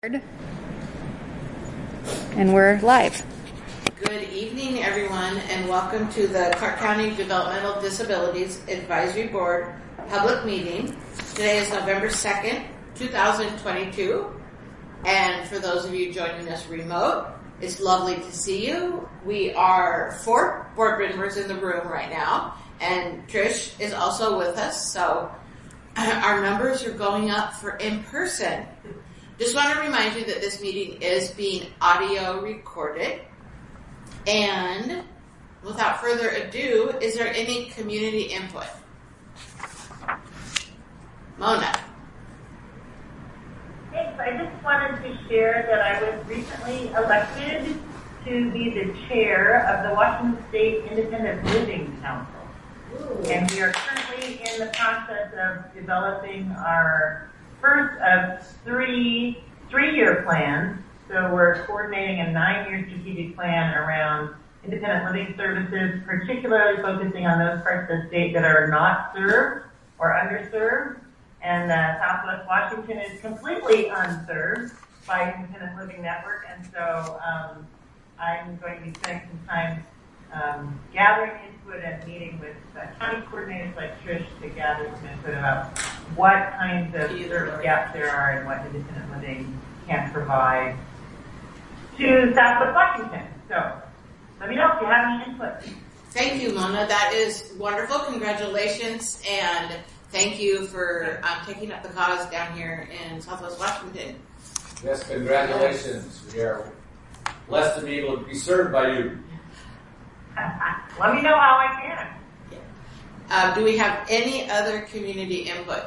And we're live. Good evening, everyone, and welcome to the Clark County Developmental Disabilities Advisory Board public meeting. Today is November 2nd, 2022, and for those of you joining us remote, it's lovely to see you. We are 4 board members in the room right now, and Trish is also with us, so our numbers are going up for in-person. Just want to remind you that this meeting is being audio recorded. And without further ado, is there any community input? Mona. Thanks. I just wanted to share that I was recently elected to be the chair of the Washington State Independent Living Council. Ooh. And we are currently in the process of developing our first of three-year plans. So we're coordinating a 9-year strategic plan around independent living services, particularly focusing on those parts of the state that are not served or underserved. And Southwest Washington is completely unserved by Independent Living Network. And so I'm going to be spending some time gathering input and meeting with county coordinators like Trish to gather some input about what kinds of service gaps there are and what independent living can provide to Southwest Washington. So let me know if you have any input. Thank you, Mona. That is wonderful. Congratulations, and thank you for taking up the cause down here in Southwest Washington. Yes, congratulations. We are blessed to be able to be served by you. Let me know how I can. Do we have any other community input?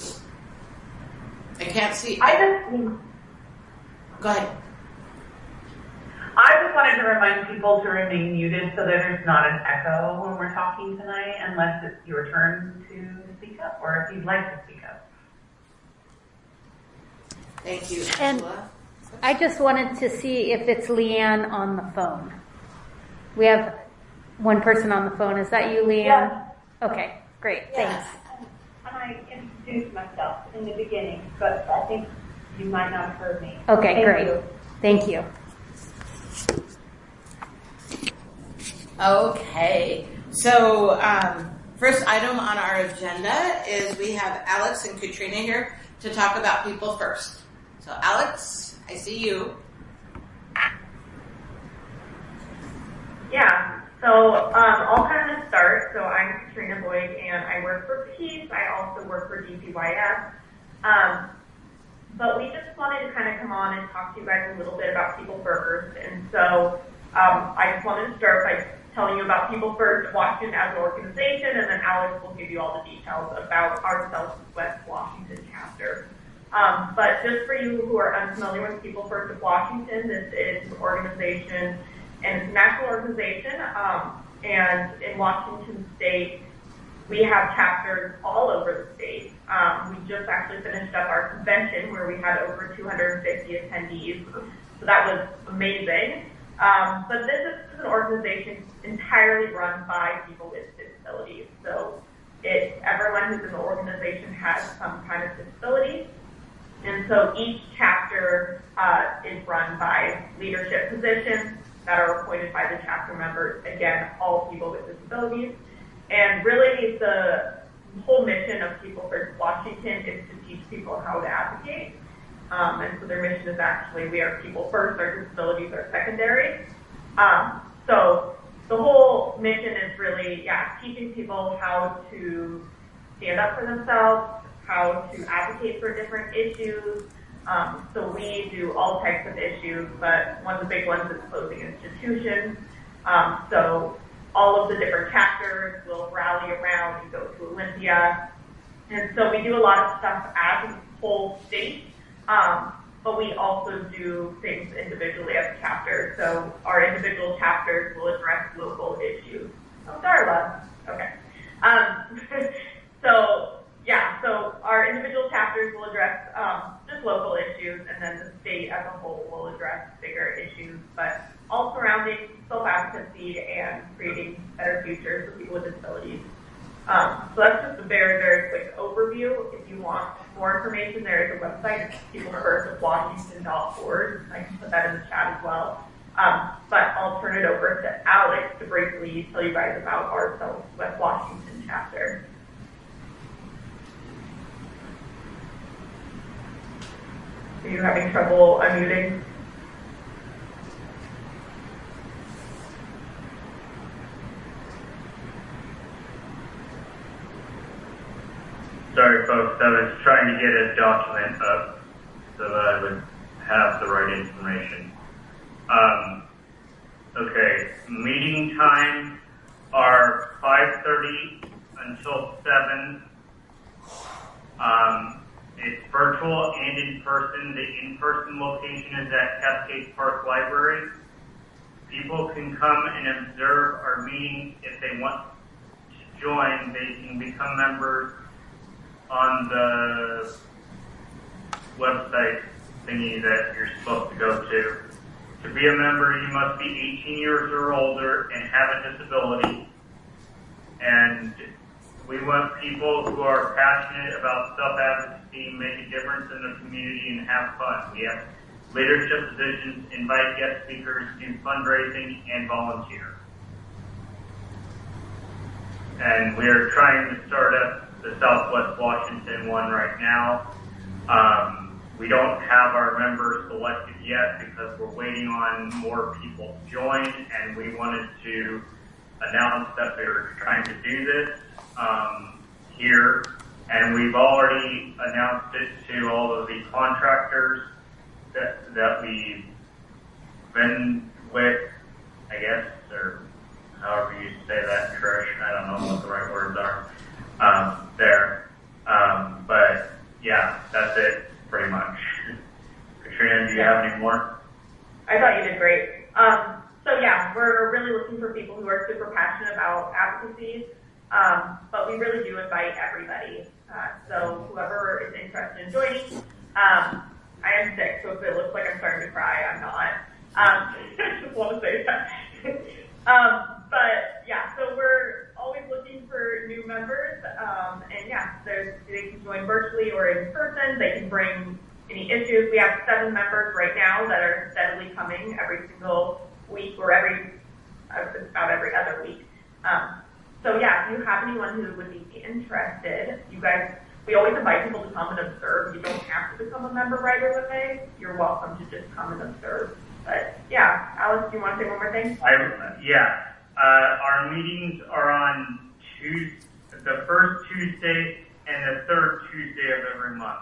I can't see. Go ahead. I just wanted to remind people to remain muted so that there's not an echo when we're talking tonight, unless it's your turn to speak up or if you'd like to speak up. Thank you, and Angela. I just wanted to see if it's Leanne on the phone. We have one person on the phone. Is that you, Leanne? Yeah. Okay, great. Yeah. Thanks. I introduced myself in the beginning, but I think you might not have heard me. Okay, great. Thank you. Okay, so first item on our agenda is we have Alex and Katrina here to talk about People First. So Alex, I see you. Yeah. So I'll kind of start. So I'm Katrina Boyd, and I work for PEACE. I also work for DPYS. But we just wanted to kind of come on and talk to you guys a little bit about People First. And so I just wanted to start by telling you about People First Washington as an organization, and then Alex will give you all the details about our Southwest Washington chapter. But just for you who are unfamiliar with People First of Washington, this is an organization, and it's a national organization, and in Washington State, we have chapters all over the state. We just actually finished up our convention where we had over 250 attendees, so that was amazing. But this is an organization entirely run by people with disabilities. So everyone who's in the organization has some kind of disability. And so each chapter is run by leadership positions that are appointed by the chapter members, again, all people with disabilities. And really the whole mission of People First Washington is to teach people how to advocate. And so their mission is actually, we are people first, our disabilities are secondary. So the whole mission is really, teaching people how to stand up for themselves, how to advocate for different issues. So we do all types of issues, but one of the big ones is closing institutions. So all of the different chapters will rally around and go to Olympia. And so we do a lot of stuff as a whole state, but we also do things individually as a chapter. So our individual chapters will address local issues. Oh, Darla. Okay. So our individual chapters will address just local issues, and then the state as a whole will address bigger issues, but all surrounding self-advocacy and creating better futures for people with disabilities. So that's just a very, very quick overview. If you want more information, there is a website, it's peoplefirstofwashington.org. I can put that in the chat as well. But I'll turn it over to Alex to briefly tell you guys about our Southwest Washington chapter. Are you having trouble unmuting? Sorry, folks. I was trying to get a document up so that I would have the right information. Okay, meeting times are 5:30 until 7. It's virtual and in person. The in-person location is at Cascade Park Library. People can come and observe our meeting. If they want to join, they can become members on the website thingy that you're supposed to go to. To be a member, you must be 18 years or older and have a disability. And we want people who are passionate about self-advocacy, make a difference in the community, and have fun. We have leadership positions, invite guest speakers, do fundraising, and volunteer. And we are trying to start up the Southwest Washington one right now. We don't have our members selected yet because we're waiting on more people to join, and we wanted to announce that we were trying to do this here, and we've already announced it to all of the contractors that we've been with, I guess, or however you say that, Trish. I don't know what the right words are there. But yeah, that's it pretty much. Katrina, do you have any more? I thought you did great. So yeah, we're really looking for people who are super passionate about advocacy, but we really do invite everybody. So whoever is interested in joining, I am sick, so if it looks like I'm starting to cry, I'm not. I just want to say that. But yeah, so we're always looking for new members, and yeah, they can join virtually or in person. They can bring any issues. We have 7 members right now that are steadily coming every single week or about every other week. So yeah, if you have anyone who would be interested, we always invite people to come and observe. You don't have to become a member right away. You're welcome to just come and observe. But yeah, Alice, do you want to say one more thing? Our meetings are on the first Tuesday and the third Tuesday of every month.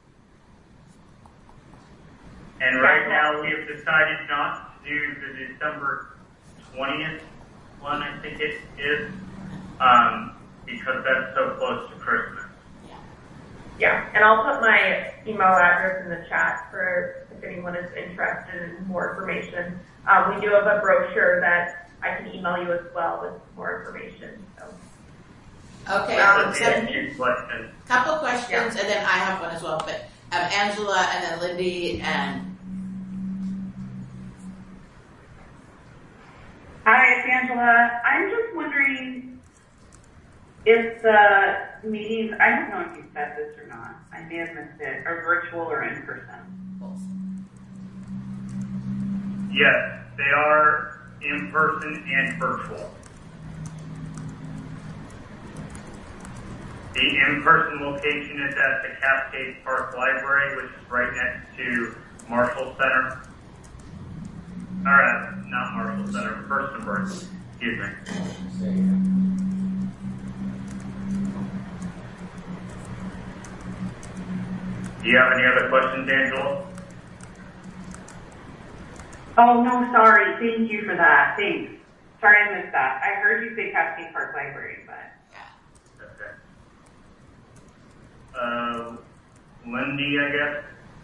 And right now we have decided not to do the December 20th one, I think it is, because that's so close to Christmas. Yeah, and I'll put my email address in the chat for if anyone is interested in more information. We do have a brochure that I can email you as well with more information. So. Okay, couple questions, and then I have one as well. But Angela, and then Lindy, and hi, it's Angela. I'm just wondering if the meetings, I don't know if you said this or not, I may have missed it, are virtual or in person? Yes, they are in person and virtual. The in-person location is at the Cascade Park Library, which is right next to Marshall Center. Or not Marshall Center, Furstenberg. Excuse me. Do you have any other questions, Angela? Oh, no, sorry. Thank you for that. Thanks. Sorry I missed that. I heard you say Cascade Park Library, but... Okay. Lindy, I guess?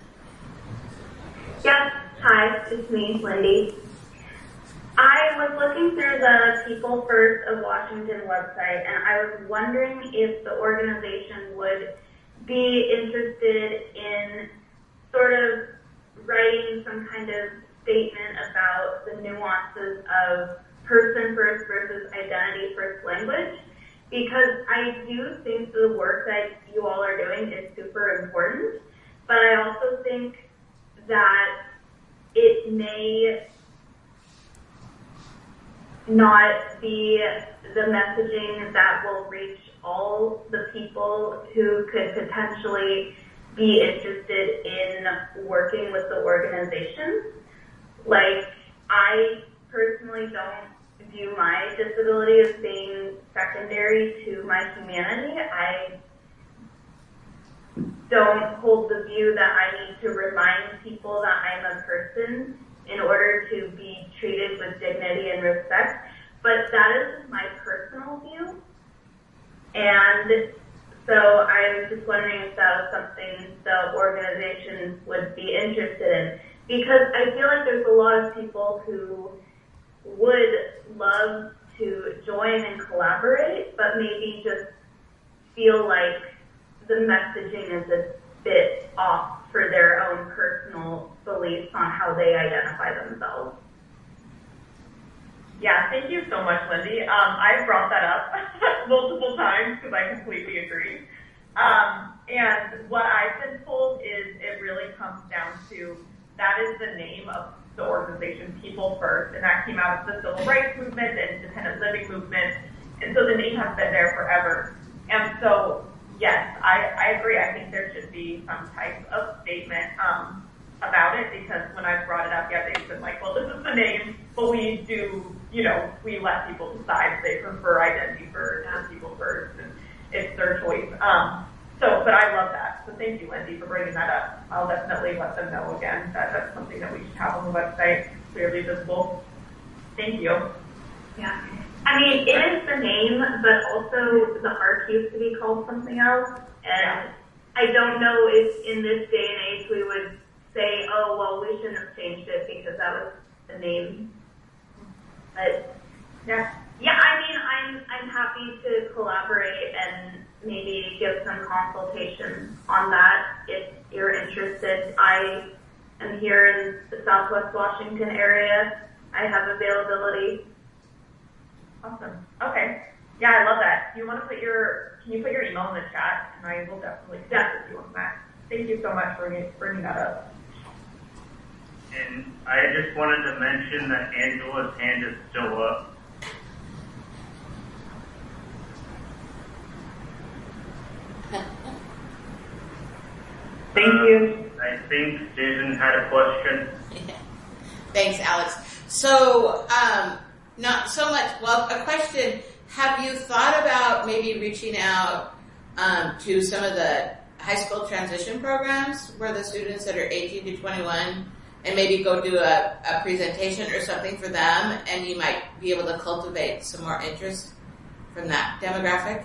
Yes. Hi, it's me, Lindy. I was looking through the People First of Washington website, and I was wondering if the organization would be interested in sort of writing some kind of statement about the nuances of person first versus identity first language, because I do think the work that you all are doing is super important, but I also think that it may not be the messaging that will reach all the people who could potentially be interested in working with the organization. Like, I personally don't view my disability as being secondary to my humanity. I don't hold the view that I need to remind people that I'm a person in order to be treated with dignity and respect, but that is my personal view. And so I was just wondering if that was something the organization would be interested in, because I feel like there's a lot of people who would love to join and collaborate, but maybe just feel like the messaging is a bit off for their own personal beliefs on how they identify themselves. Yeah, thank you so much, Lindy. I've brought that up multiple times because I completely agree. And what I've been told is it really comes down to that is the name of the organization, People First, and that came out of the civil rights movement, the independent living movement, and so the name has been there forever. And so, yes, I agree. I think there should be some type of statement about it, because when I brought it up, yeah, they've been like, well, this is the name, but we do, we let people decide if they prefer identity first or people first, and it's their choice. But I love that. So thank you, Lindy, for bringing that up. I'll definitely let them know again that that's something that we should have on the website, clearly visible. Thank you. Yeah. I mean, it is the name, but also the arc used to be called something else. And I don't know if in this day and age we would say, oh, well, we shouldn't have changed it because that was the name. But yeah, I mean, I'm happy to collaborate and maybe give some consultation on that if you're interested. I am here in the Southwest Washington area. I have availability. Awesome. Okay. Yeah, I love that. Can you put your email in the chat, and I will definitely connect with you on that. Thank you so much for bringing that up. And I just wanted to mention that Angela's hand is still up. Thank you. I think Susan had a question. Yeah. Thanks, Alex. So, not so much, well, a question. Have you thought about maybe reaching out to some of the high school transition programs where the students that are 18 to 21 and maybe go do a presentation or something for them, and you might be able to cultivate some more interest from that demographic?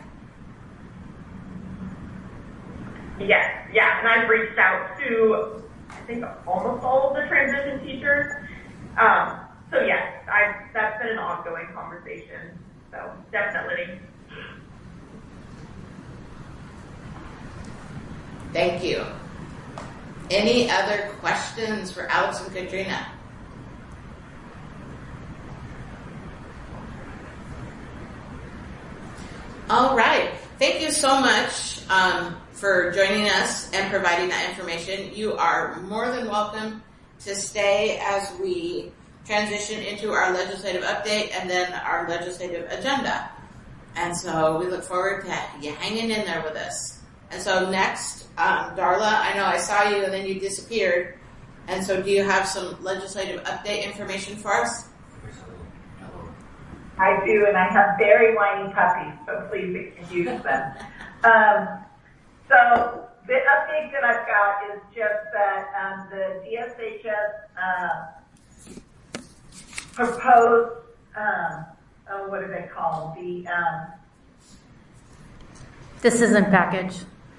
Yes, yeah, and I've reached out to, I think, almost all of the transition teachers. So yes, that's been an ongoing conversation. So definitely. Thank you. Any other questions for Alex and Katrina? All right. Thank you so much for joining us and providing that information. You are more than welcome to stay as we transition into our legislative update and then our legislative agenda. And so we look forward to you hanging in there with us. And so next, Darla, I know I saw you and then you disappeared. And so do you have some legislative update information for us? I do, and I have very whiny puppies, so please excuse them. So the update that I've got is just that the DSHS proposed, what do they call the decision package.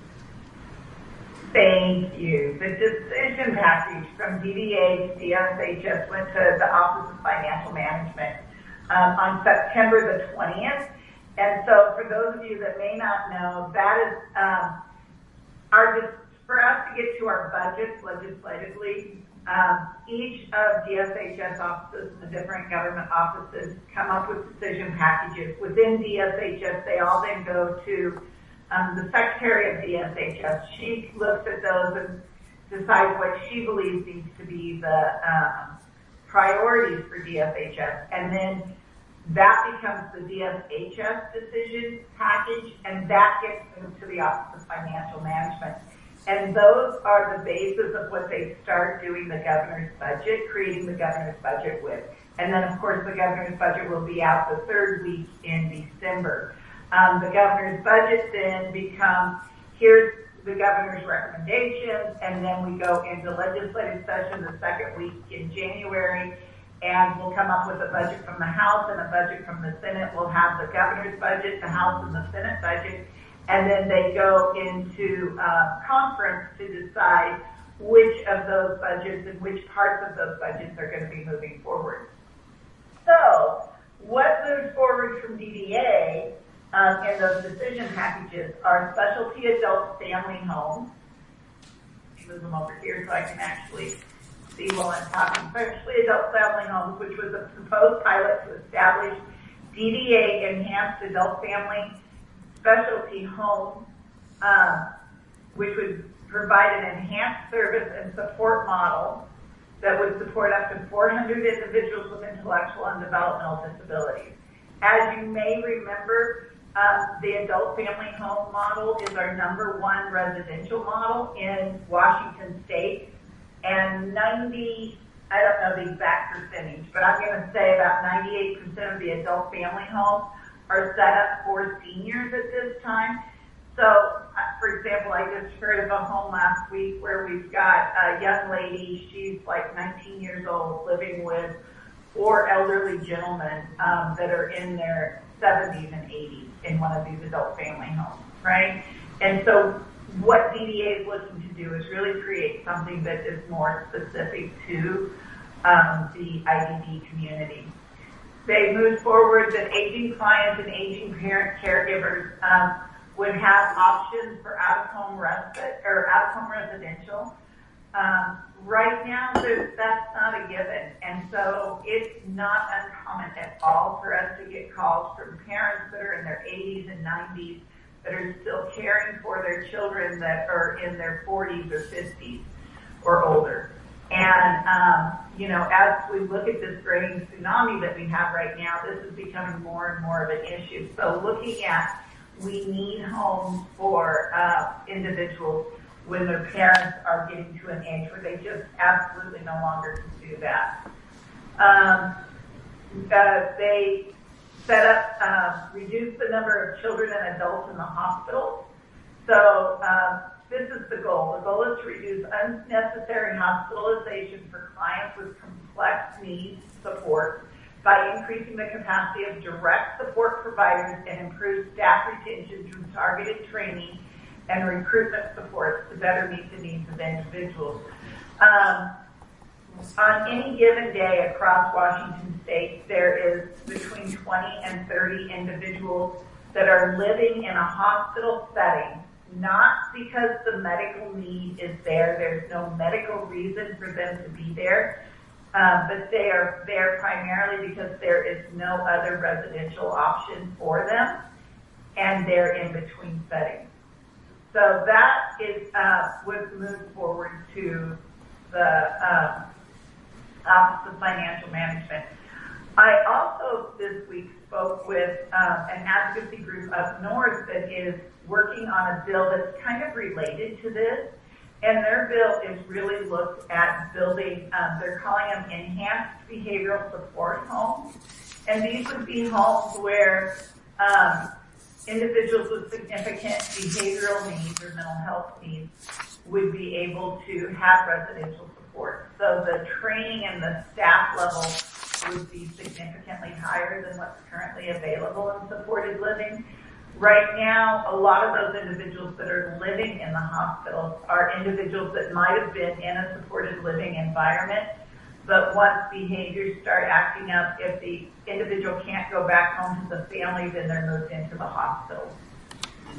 Thank you. The decision package from DDA to DSHS went to the Office of Financial Management on September the 20th. And so for those of you that may not know, that is for us to get to our budgets legislatively, Each of DSHS offices and the different government offices come up with decision packages. Within DSHS, they all then go to the Secretary of DSHS. She looks at those and decides what she believes needs to be the priorities for DSHS. And then that becomes the DSHS decision package, and that gets moved to the Office of Financial Management. And those are the basis of what they start doing the governor's budget, creating the governor's budget with. And then, of course, the governor's budget will be out the third week in December. The governor's budget then becomes, here's the governor's recommendations, and then we go into legislative session the second week in January, and we'll come up with a budget from the House and a budget from the Senate. We'll have the governor's budget, the House and the Senate budget, and then they go into conference to decide which of those budgets and which parts of those budgets are going to be moving forward. So what moves forward from DDA in those decision packages are specialty adult family homes. Let me move them over here so I can actually see while I'm talking. Specialty adult family homes, which was a proposed pilot to establish DDA enhanced adult family specialty home, which would provide an enhanced service and support model that would support up to 400 individuals with intellectual and developmental disabilities. As you may remember, the adult family home model is our #1 residential model in Washington State, and I don't know the exact percentage, but I'm going to say about 98% of the adult family homes are set up for seniors at this time. So, for example, I just heard of a home last week where we've got a young lady, she's like 19 years old, living with 4 elderly gentlemen that are in their 70s and 80s in one of these adult family homes, right? And so what DDA is looking to do is really create something that is more specific to the IDD community. They moved forward that aging clients and aging parent caregivers would have options for out-of-home respite or out-of-home residential. Right now, that's not a given, and so it's not uncommon at all for us to get calls from parents that are in their 80s and 90s that are still caring for their children that are in their 40s or 50s or older. And, as we look at this growing tsunami that we have right now, this is becoming more and more of an issue. So looking at, we need homes for individuals when their parents are getting to an age where they just absolutely no longer can do that. They set up, reduce the number of children and adults in the hospital. So this is the goal. The goal is to reduce unnecessary hospitalization for clients with complex needs support by increasing the capacity of direct support providers and improve staff retention through targeted training and recruitment supports to better meet the needs of individuals. On any given day across Washington State, there is between 20 and 30 individuals that are living in a hospital setting, not because the medical need is there. There's no medical reason for them to be there, but they are there primarily because there is no other residential option for them, and they're in between settings. So that is what's moved forward to the Office of Financial Management. I also this week spoke with an advocacy group up north that is working on a bill that's kind of related to this, and their bill is really looked at building, they're calling them enhanced behavioral support homes, and these would be homes where individuals with significant behavioral needs or mental health needs would be able to have residential support. So the training and the staff level would be significantly higher than what's currently available in supported living. Right now, a lot of those individuals that are living in the hospitals are individuals that might have been in a supported living environment, but once behaviors start acting up, if the individual can't go back home to the family, then they're moved into the hospital.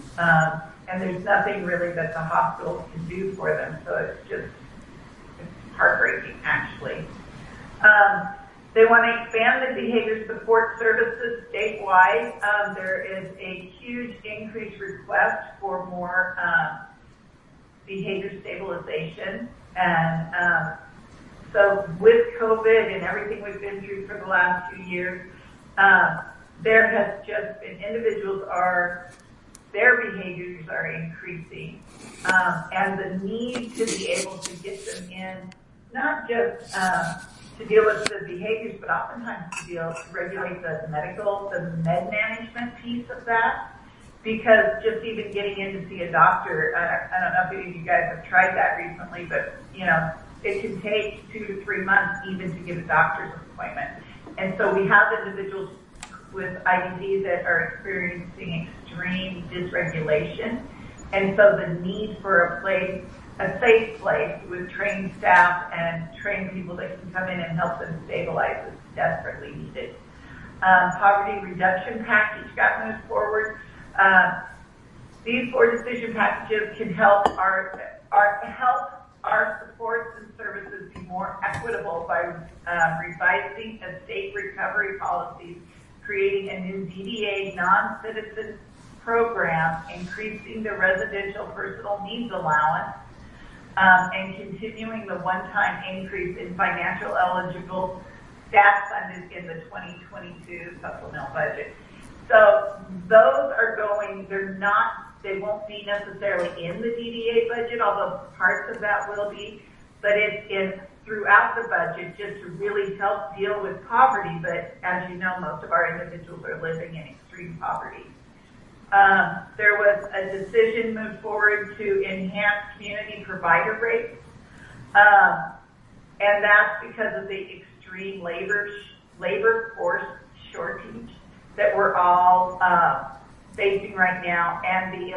And there's nothing really that the hospitals can do for them, so it's heartbreaking, actually. They want to expand the behavior support services statewide. There is a huge increased request for more behavior stabilization. And so with COVID and everything we've been through for the last 2 years, there has just been their behaviors are increasing. And the need to be able to get them in, not just to deal with the behaviors, but oftentimes to regulate the med management piece of that. Because just even getting in to see a doctor, I don't know if any of you guys have tried that recently, but it can take 2 to 3 months even to get a doctor's appointment. And so we have individuals with IDD that are experiencing extreme dysregulation. And so the need for a safe place with trained staff and trained people that can come in and help them stabilize is desperately needed. Poverty reduction package got moved forward. These 4 decision packages can help our supports and services be more equitable by revising estate recovery policies, creating a new DDA non-citizen program, increasing the residential personal needs allowance, and continuing the one-time increase in financial eligible staff funded in the 2022 supplemental budget. So those are going, they won't be necessarily in the DDA budget, although parts of that will be, but it's throughout the budget just to really help deal with poverty. But as you know, most of our individuals are living in extreme poverty. There was a decision moved forward to enhance community provider rates, and that's because of the extreme labor force shortage that we're all facing right now, and the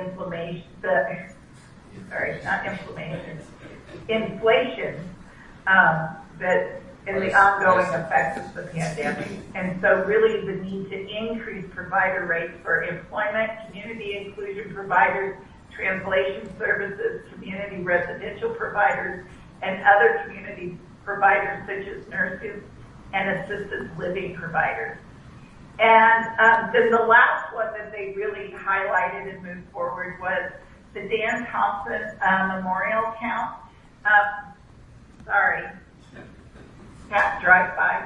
inflation that in the ongoing effects of the pandemic. And so really the need to increase provider rates for employment, community inclusion providers, translation services, community residential providers, and other community providers such as nurses and assisted living providers. And then the last one that they really highlighted and moved forward was the Dan Thompson Memorial Count. Sorry. Cat drive by.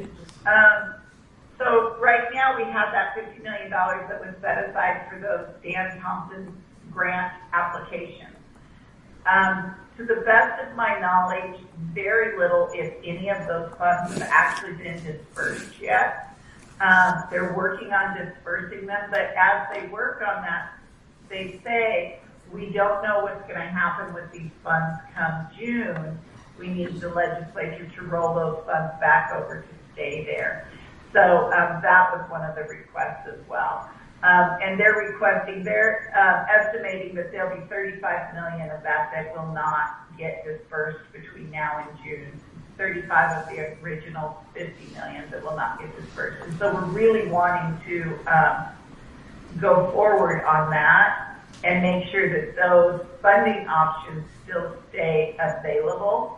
So right now we have that $50 million that was set aside for those Dan Thompson grant applications. To the best of my knowledge, very little, if any, of those funds have actually been dispersed yet. They're working on dispersing them, but as they work on that, they say, we don't know what's going to happen with these funds come June. We need the legislature to roll those funds back over to stay there. So that was one of the requests as well. And they're estimating that there'll be $35 million of that will not get dispersed between now and June. 35 of the original 50 million that will not get dispersed. And so we're really wanting to go forward on that and make sure that those funding options still stay available.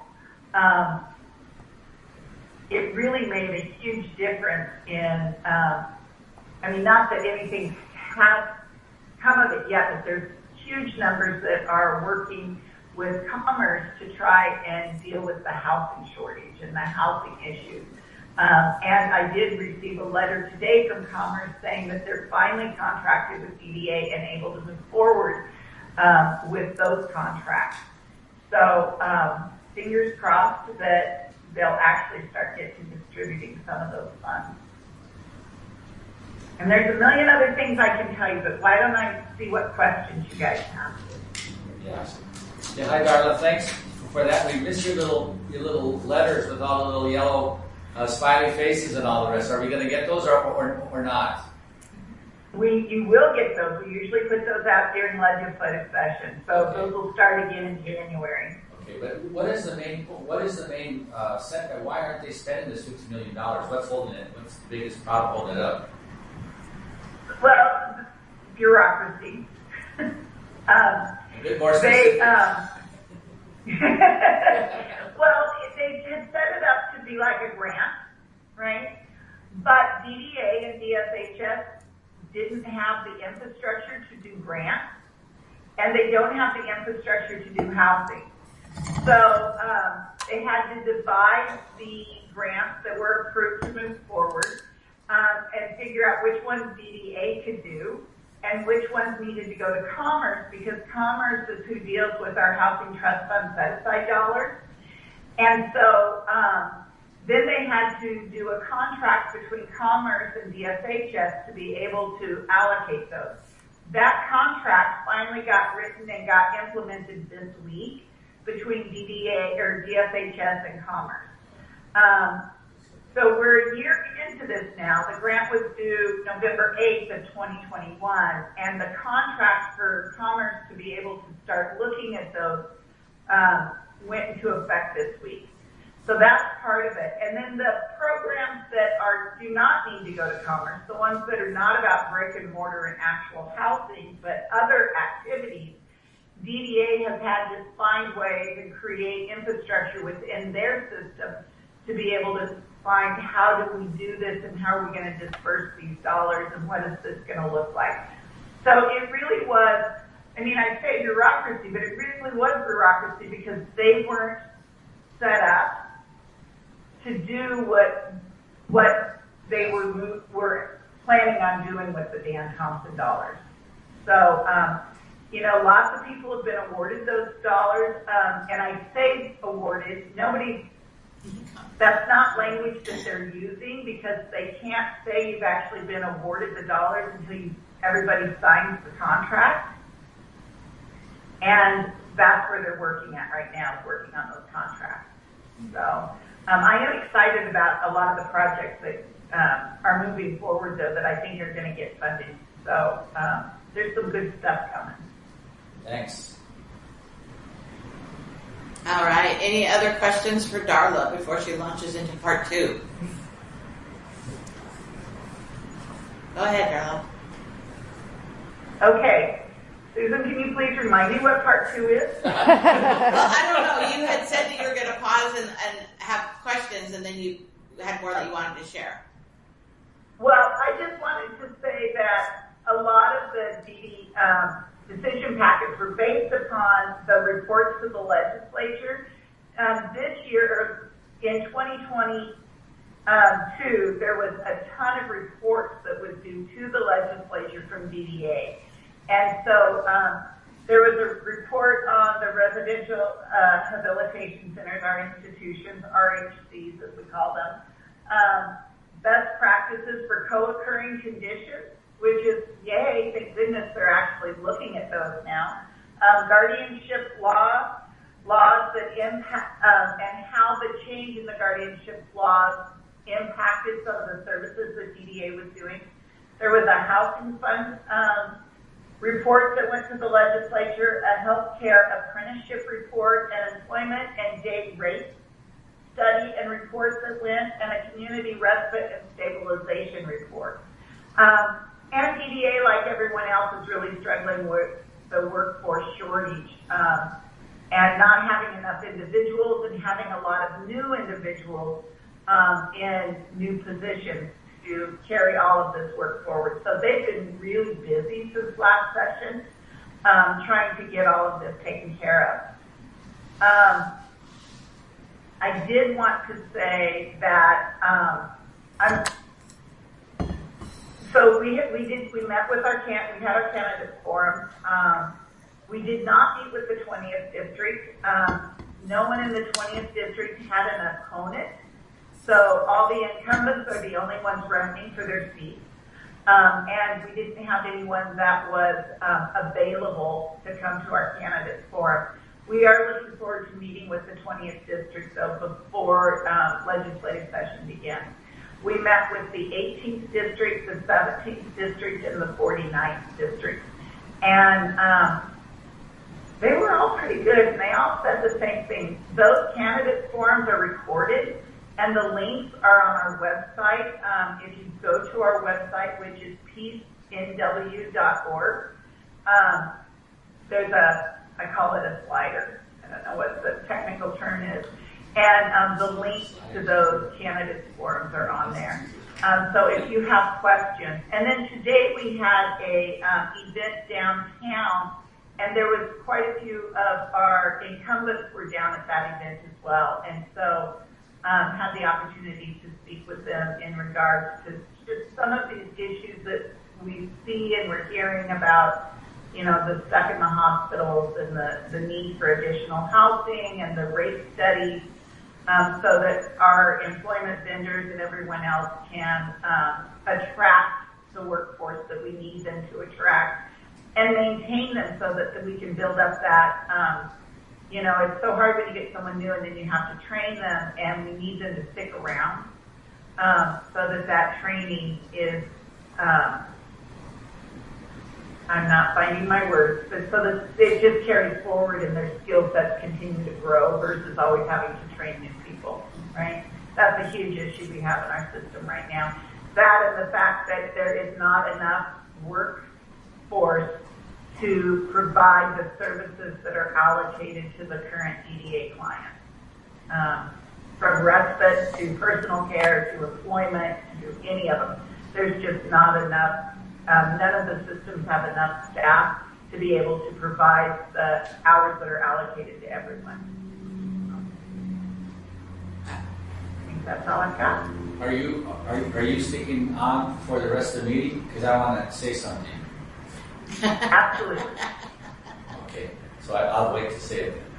It really made a huge difference in, not that anything has come of it yet, but there's huge numbers that are working with Commerce to try and deal with the housing shortage and the housing issues. And I did receive a letter today from Commerce saying that they're finally contracted with DDA and able to move forward with those contracts. So fingers crossed that they'll actually start getting distributing some of those funds. And there's a million other things I can tell you, but why don't I see what questions you guys have? Yeah, hi Darla, thanks for that. We missed your little letters with all the little yellow smiley faces and all the rest. Are we going to get those or not? You will get those. We usually put those out during legislative session, so those will start again in January. Okay, but what is the main setback? Why aren't they spending this $50 million? What's holding it? What's the biggest problem holding it up? Well, bureaucracy. A bit more specific. Well, they had set it up to be like a grant, right? But DDA and DSHS didn't have the infrastructure to do grants, and they don't have the infrastructure to do housing. So they had to divide the grants that were approved to move forward and figure out which ones DDA could do and which ones needed to go to Commerce, because Commerce is who deals with our Housing Trust Fund set-aside dollars. And so then they had to do a contract between Commerce and DSHS to be able to allocate those. That contract finally got written and got implemented this week between DDA or DSHS and Commerce. So we're a year into this now. The grant was due November 8th of 2021, and the contract for Commerce to be able to start looking at those went into effect this week. So that's part of it. And then the programs that do not need to go to Commerce, the ones that are not about brick and mortar and actual housing, but other activities, DDA has had to find ways and create infrastructure within their system to be able to find how do we do this and how are we going to disperse these dollars and what is this going to look like. So it really was, I mean, I say bureaucracy, but it really was bureaucracy because they weren't set up to do what they were planning on doing with the Dan Thompson dollars. So, lots of people have been awarded those dollars, and I say awarded, that's not language that they're using because they can't say you've actually been awarded the dollars until everybody signs the contract. And that's where they're working at right now, is working on those contracts. So I am excited about a lot of the projects that are moving forward, though, that I think are going to get funding. So there's some good stuff coming. Thanks. All right. Any other questions for Darla before she launches into part 2? Go ahead, Darla. Okay. Susan, can you please remind me what part 2 is? Well, I don't know. You had said that you were going to pause and have questions, and then you had more that you wanted to share. Well, I just wanted to say that a lot of the decision packets were based upon the reports to the legislature. This year, in 2022, there was a ton of reports that was due to the legislature from DDA. And so there was a report on the residential habilitation centers, our institutions, RHCs as we call them, best practices for co-occurring conditions, which is, yay, thank goodness they're actually looking at those now. Guardianship laws that impact, and how the change in the guardianship laws impacted some of the services that DDA was doing. There was a housing fund report that went to the legislature, a healthcare apprenticeship report, an employment and day rate study and reports that went, and a community respite and stabilization report. And DDA, like everyone else, is really struggling with the workforce shortage and not having enough individuals and having a lot of new individuals in new positions to carry all of this work forward. So they've been really busy since last session trying to get all of this taken care of. I did want to say that so we met with we had our candidate forum. We did not meet with the 20th district. No one in the 20th district had an opponent. So all the incumbents are the only ones running for their seats. And we didn't have anyone that was available to come to our candidate forum. We are looking forward to meeting with the 20th district, though, before legislative session begins. We met with the 18th district, the 17th district, and the 49th district. And they were all pretty good, and they all said the same thing. Those candidate forums are recorded, and the links are on our website. If you go to our website, which is peacenw.org, there's I call it a slider. I don't know what the technical term is. And the links to those candidates forums are on there. So if you have questions. And then today we had a event downtown, and there was quite a few of our incumbents were down at that event as well. And so had the opportunity to speak with them in regards to just some of these issues that we see and we're hearing about, you know, the stuck in the hospitals and the need for additional housing and the rate studies, so that our employment vendors and everyone else can attract the workforce that we need them to attract and maintain them so that we can build up that, you know, it's so hard when you get someone new and then you have to train them, and we need them to stick around, so that training is, I'm not finding my words, but so that it just carries forward and their skill sets continue to grow versus always having to train new people, right? That's a huge issue we have in our system right now. That and the fact that there is not enough workforce to provide the services that are allocated to the current DDA clients. From respite to personal care to employment to any of them. There's just not enough. None of the systems have enough staff to be able to provide the hours that are allocated to everyone. I think that's all I've got. Are you sticking on for the rest of the meeting? Because I want to say something. Absolutely. Okay, so I'll wait to say it.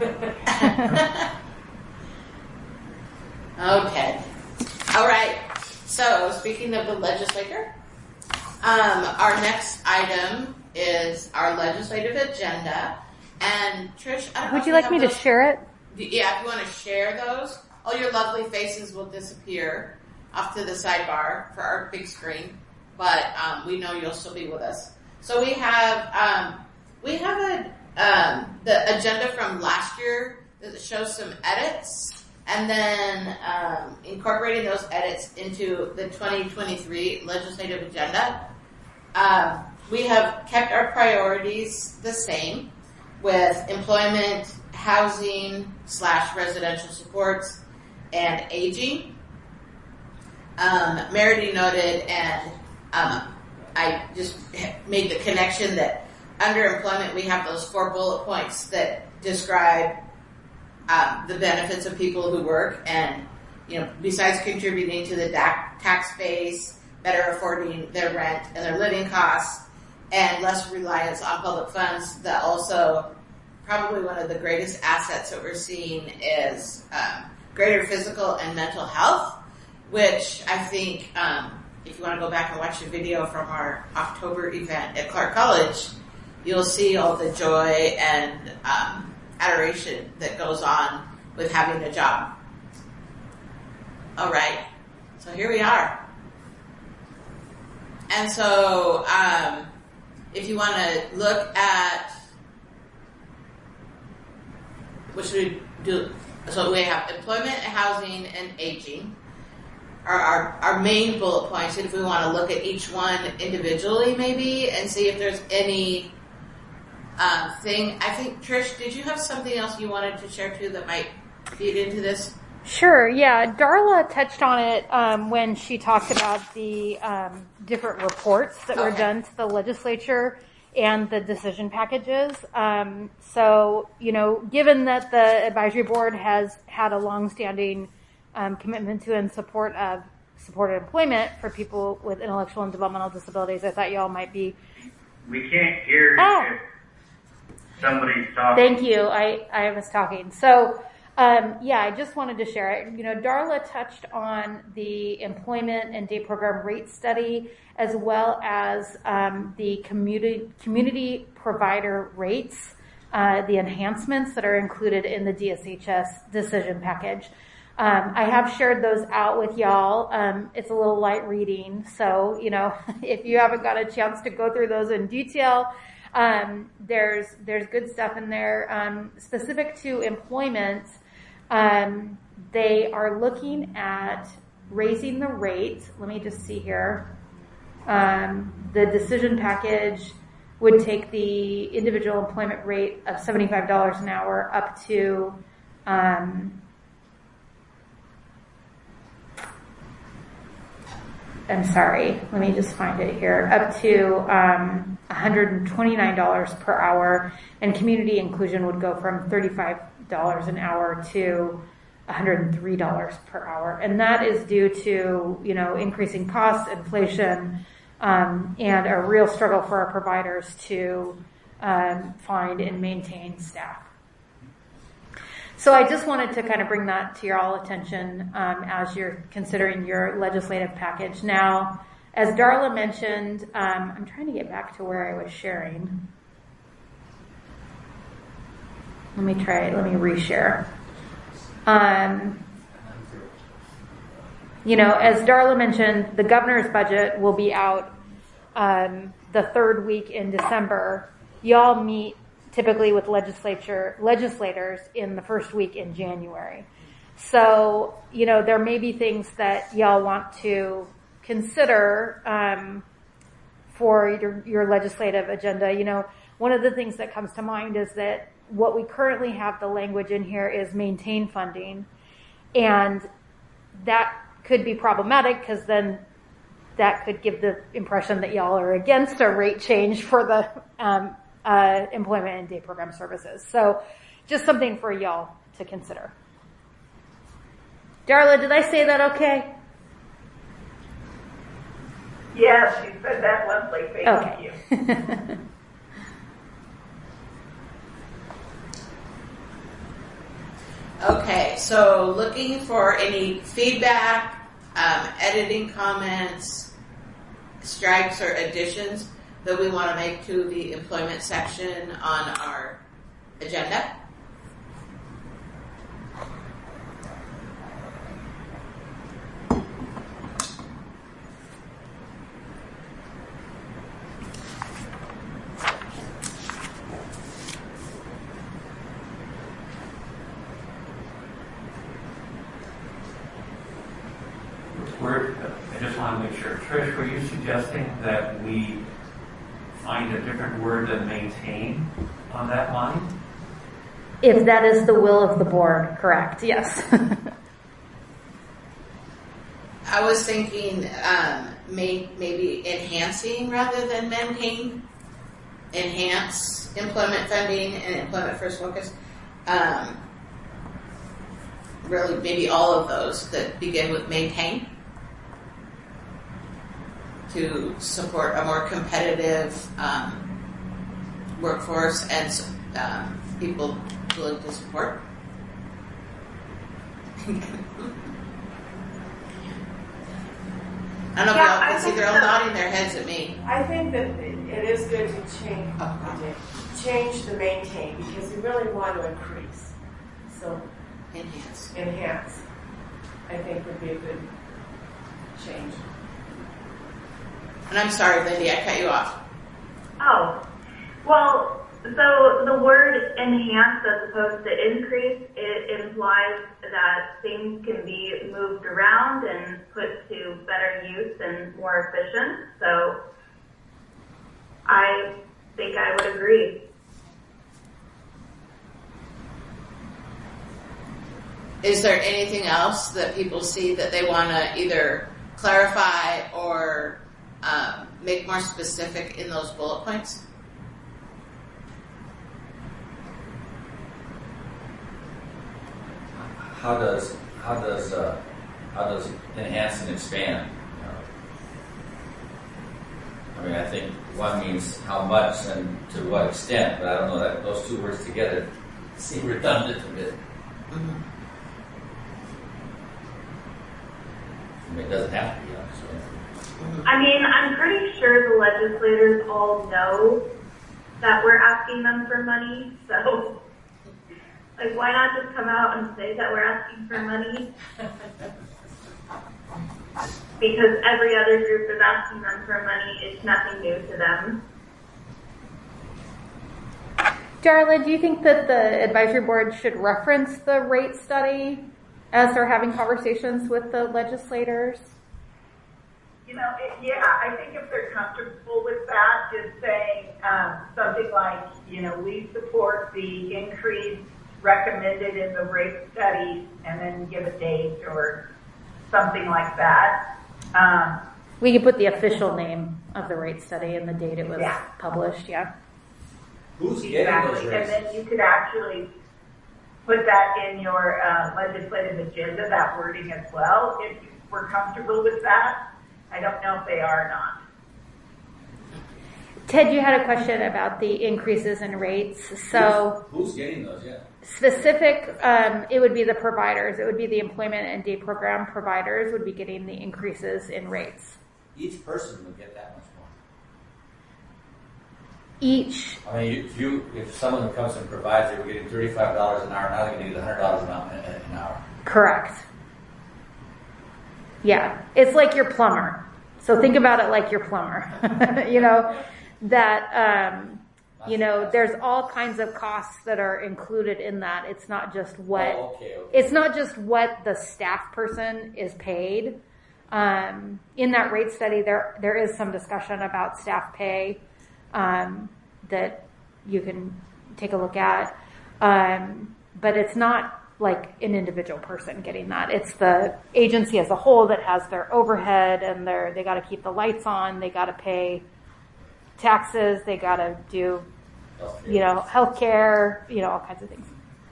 Okay. All right. So, speaking of the legislature, our next item is our legislative agenda. And Trish, I don't know would you like me to share it? Yeah, if you want to share those, all your lovely faces will disappear off to the sidebar for our big screen. But we know you'll still be with us. So we have the agenda from last year that shows some edits, and then incorporating those edits into the 2023 legislative agenda. We have kept our priorities the same with employment, housing / residential supports, and aging. Meredy noted, and I just made the connection that under employment we have those 4 bullet points that describe the benefits of people who work, and you know, besides contributing to the tax base, better affording their rent and their living costs, and less reliance on public funds, that also probably one of the greatest assets that we're seeing is greater physical and mental health, which I think if you want to go back and watch the video from our October event at Clark College, you'll see all the joy and adoration that goes on with having a job. All right, so here we are. And so if you want to look at, what should we do? So we have employment, housing, and aging. Our main bullet points, and if we want to look at each one individually maybe and see if there's any thing. I think, Trish, did you have something else you wanted to share too that might feed into this? Sure, yeah. Darla touched on it when she talked about the different reports that were done to the legislature and the decision packages. So, you know, given that the advisory board has had a longstanding commitment to and support of supported employment for people with intellectual and developmental disabilities, I thought y'all might be... We can't hear if somebody's talking. Thank you. I was talking. So, I just wanted to share it. You know, Darla touched on the employment and day program rate study, as well as the community provider rates, the enhancements that are included in the DSHS decision package. I have shared those out with y'all. It's a little light reading, so, you know, if you haven't got a chance to go through those in detail, there's good stuff in there. Specific to employment, they are looking at raising the rate. Let me just see here. The decision package would take the individual employment rate of $75 an hour up to I'm sorry, let me just find it here, up to $129 per hour, and community inclusion would go from $35 an hour to $103 per hour. And that is due to, increasing costs, inflation, and a real struggle for our providers to find and maintain staff. So I just wanted to kind of bring that to your all attention as you're considering your legislative package. Now, as Darla mentioned, I'm trying to get back to where I was sharing. Let me reshare. As Darla mentioned, the governor's budget will be out the third week in December. Y'all meet typically with legislators in the first week in January. So, there may be things that y'all want to consider for your legislative agenda. One of the things that comes to mind is that what we currently have the language in here is maintain funding, and that could be problematic because then that could give the impression that y'all are against a rate change for the employment and day program services. So just something for y'all to consider. Darla, did I say that okay? Yes, you said that lovely. Thank you. Okay, so looking for any feedback, editing comments, strikes, or additions that we want to make to the employment section on our agenda. I just want to make sure. Trish, were you suggesting that we find a different word than maintain on that line? If that is the will of the board, correct, yes. I was thinking maybe enhancing rather than maintain. Enhance employment funding and employment first focus. Really, maybe all of those that begin with maintain to support a more competitive workforce and people willing to support. I don't know if y'all can see, they're all nodding their heads at me. I think that it is good to change the maintain because we really want to increase. So enhance, I think would be a good change. And I'm sorry, Lindy, I cut you off. Oh, well, so the word enhance as opposed to increase, it implies that things can be moved around and put to better use and more efficient. So I think I would agree. Is there anything else that people see that they want to either clarify or make more specific in those bullet points? How does enhance and expand? I think one means how much and to what extent, but I don't know that those two words together seem redundant a bit. Mm-hmm. It doesn't have to be, obviously. I mean, I'm pretty sure the legislators all know that we're asking them for money, so why not just come out and say that we're asking for money? Because every other group is asking them for money. It's nothing new to them. Darla, do you think that the advisory board should reference the rate study as they're having conversations with the legislators? I think if they're comfortable with that, just saying something like, we support the increase recommended in the rate study, and then give a date or something like that. We could put the official name of the rate study and the date it was published, Who's getting those Exactly, rates? and then you could actually put that in your legislative agenda, that wording as well, if you were comfortable with that. I don't know if they are or not. Ted, you had a question about the increases in rates. So who's getting those? Yeah. Specific, it would be the providers. It would be the employment and day program providers would be getting the increases in rates. Each person would get that much more. Each. I mean, if someone who comes and provides, they were getting $35 an hour, now they're going to get $100 an hour. Correct. Yeah, it's like your plumber. So think about it like your plumber. There's all kinds of costs that are included in that. It's not just what it's not just what the staff person is paid. In that rate study, there is some discussion about staff pay that you can take a look at, but it's not like an individual person getting that. It's the agency as a whole that has their overhead, and they got to keep the lights on, they got to pay taxes, they got to do, healthcare, all kinds of things.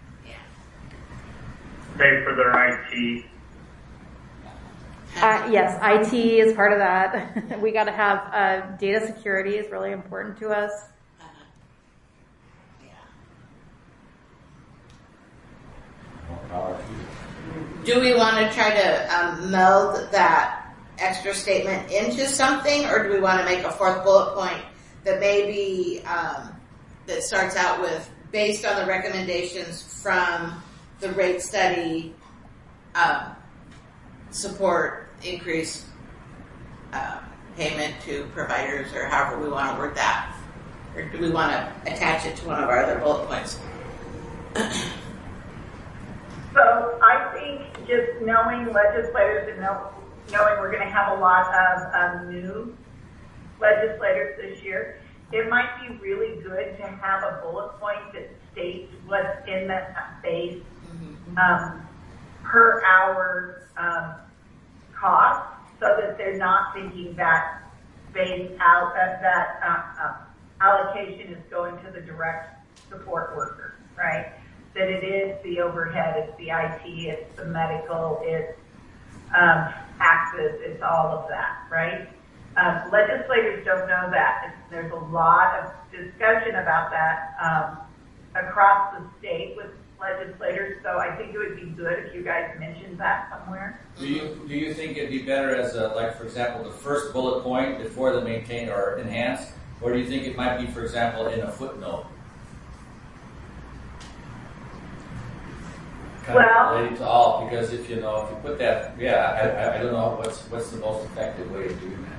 Pay for their IT. Yes, IT is part of that. We got to have data security is really important to us. Do we want to try to meld that extra statement into something, or do we want to make a fourth bullet point that maybe that starts out with, based on the recommendations from the rate study, support increased payment to providers, or however we want to word that? Or do we want to attach it to one of our other bullet points? So I think just knowing legislators and knowing we're going to have a lot of new legislators this year, it might be really good to have a bullet point that states what's in the base per hour cost, so that they're not thinking that base out that allocation is going to the direct support worker, right? That it is the overhead, it's the IT, it's the medical, it's taxes, it's all of that, right? Legislators don't know that. There's a lot of discussion about that across the state with legislators, so I think it would be good if you guys mentioned that somewhere. Do you think it'd be better as for example, the first bullet point before the maintain or enhance, or do you think it might be, for example, in a footnote? Related to all, because if you put that, I don't know what's the most effective way of doing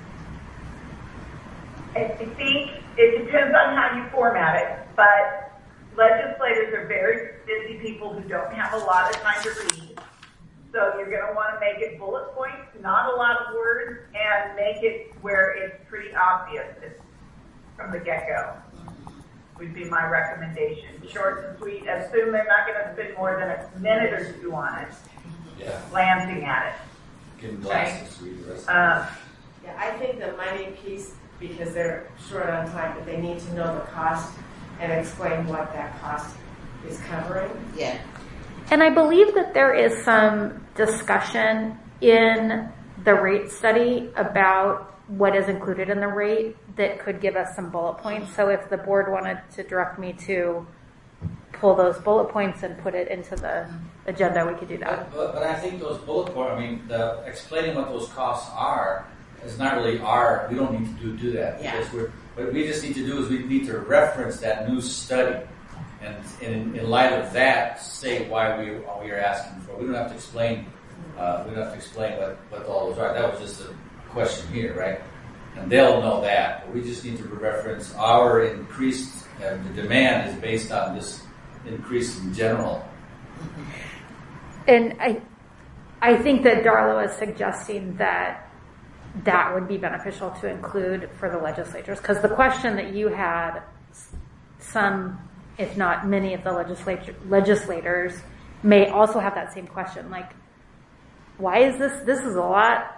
that. I think it depends on how you format it, but legislators are very busy people who don't have a lot of time to read. So you're going to want to make it bullet points, not a lot of words, and make it where it's pretty obvious from the get-go. Would be my recommendation. Short and sweet. Assume they're not going to spend more than a minute or two on it. Yeah. Glancing at it. Give them glasses to read the rest I think the money piece, because they're short on time, but they need to know the cost and explain what that cost is covering. Yeah. And I believe that there is some discussion in the rate study about what is included in the rate that could give us some bullet points. So if the board wanted to direct me to pull those bullet points and put it into the agenda, we could do that. But I think those bullet points, explaining what those costs are is not really we don't need to do that. Yeah. Because what we just need to do is we need to reference that new study. And in light of that, say why we are asking for. We don't have to explain. What all those are. That was just a question here, right? And they'll know that. But we just need to reference our increased. The demand is based on this increase in general. And I think that Darla is suggesting that would be beneficial to include for the legislators, because the question that you had, some, if not many of the legislators may also have that same question, like, why is this is a lot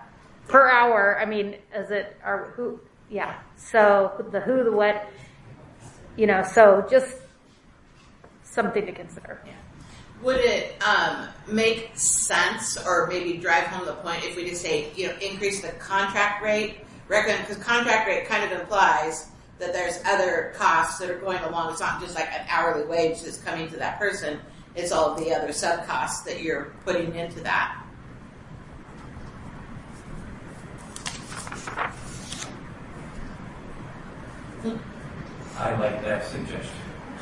per hour. I mean, is it, or who, yeah. So the who, the what, so just something to consider. Yeah. Would it make sense or maybe drive home the point if we just say, increase the contract rate? Because contract rate kind of implies that there's other costs that are going along. It's not just like an hourly wage that's coming to that person. It's all the other sub costs that you're putting into that. I like that suggestion.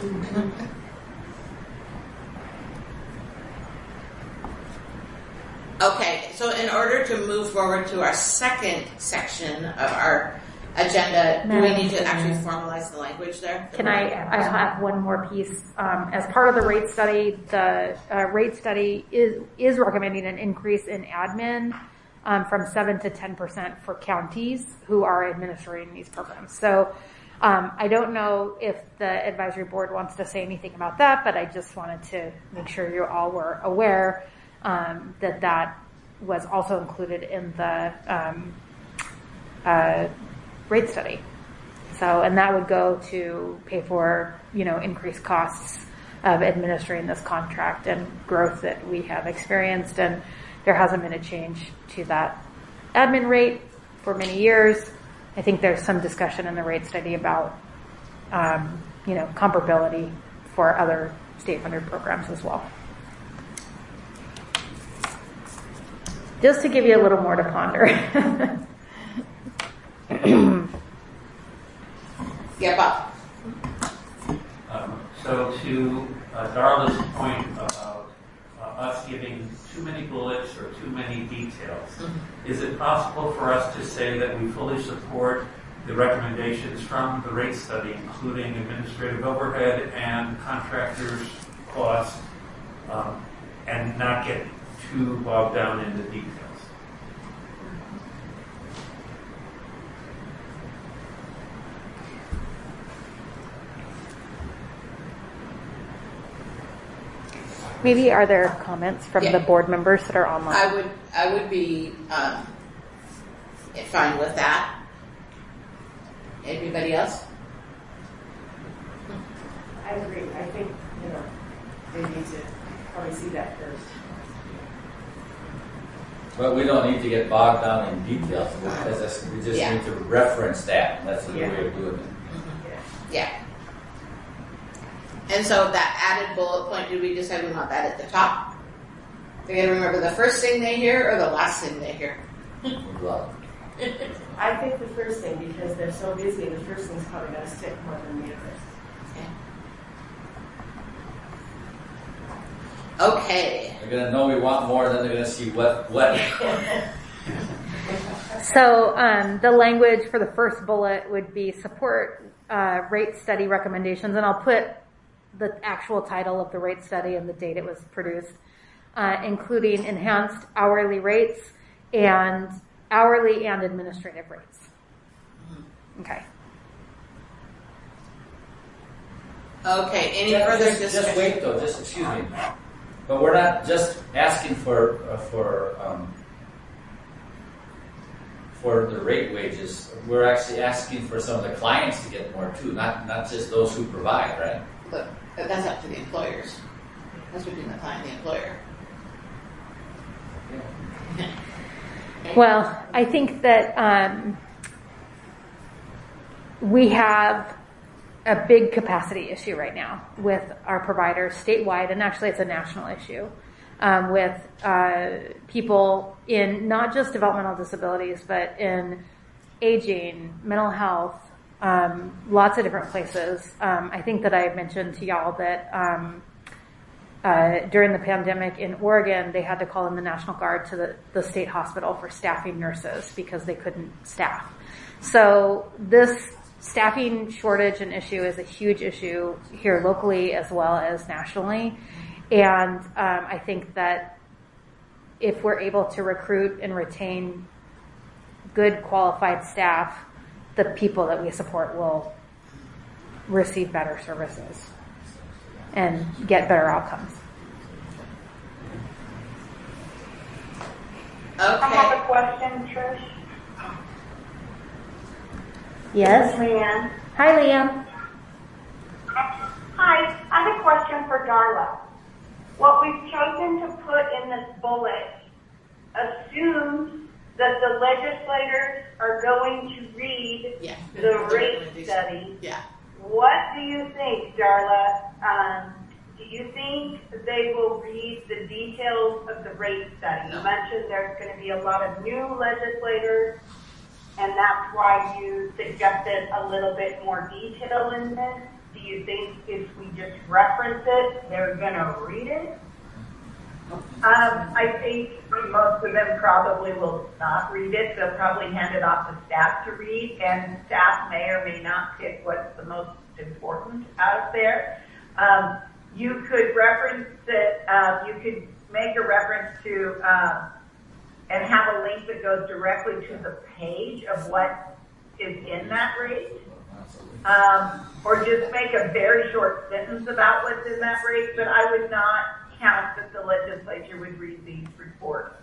Okay, so in order to move forward to our second section of our agenda, do we need to actually formalize the language there? Can I have one more piece? As part of the rate study, the rate study is recommending an increase in admin from 7 to 10% for counties who are administering these programs. So I don't know if the advisory board wants to say anything about that, but I just wanted to make sure you all were aware that was also included in the rate study. So, and that would go to pay for, increased costs of administering this contract and growth that we have experienced. And there hasn't been a change to that admin rate for many years. I think there's some discussion in the rate study about, comparability for other state-funded programs as well. Just to give you a little more to ponder. Yeah, Bob. So to Darla's point about us giving too many bullets or too many details, is it possible for us to say that we fully support the recommendations from the rate study, including administrative overhead and contractors' costs, and not get too bogged down in the details? Maybe are there comments from the board members that are online? I would be fine with that. Anybody else? I agree. I think, they need to probably see that first. But we don't need to get bogged down in details. We just need to reference that. That's the way of doing it. Yeah. And so that added bullet point, did we decide we want that at the top? They gotta remember the first thing they hear or the last thing they hear? I think the first thing, because they're so busy, the first thing's probably going to stick more than the others. Okay. They're going to know we want more, then they're going to see what. So the language for the first bullet would be support rate study recommendations, and I'll put the actual title of the rate study and the date it was produced, including enhanced hourly rates and hourly and administrative rates. Okay. Okay, any further discussion? Just wait though, excuse me. But we're not just asking for the rate wages. We're actually asking for some of the clients to get more too, not just those who provide, right? But that's up to the employers. That's between the client and the employer. Yeah. Well, I think that we have a big capacity issue right now with our providers statewide, and actually it's a national issue, with people in not just developmental disabilities, but in aging, mental health, lots of different places. I think that I mentioned to y'all that during the pandemic in Oregon, they had to call in the National Guard to the state hospital for staffing nurses because they couldn't staff. So this staffing shortage and issue is a huge issue here locally as well as nationally. And I think that if we're able to recruit and retain good qualified staff, the people that we support will receive better services and get better outcomes. I have a question, Trish. Yes. This is Leanne. Hi, Liam. Hi, I have a question for Darla. What we've chosen to put in this bullet assumes that the legislators are going to read the rate study. Yeah. What do you think, Darla? Do you think they will read the details of the rate study? You mentioned there's going to be a lot of new legislators, and that's why you suggested a little bit more detail in this. Do you think if we just reference it, they're going to read it? I think most of them probably will not read it. They'll probably hand it off to staff to read, and staff may or may not pick what's the most important out of there. You could reference it, you could make a reference to, and have a link that goes directly to the page of what is in that rate. Or just make a very short sentence about what's in that rate, but I would not count that the legislature would read these reports.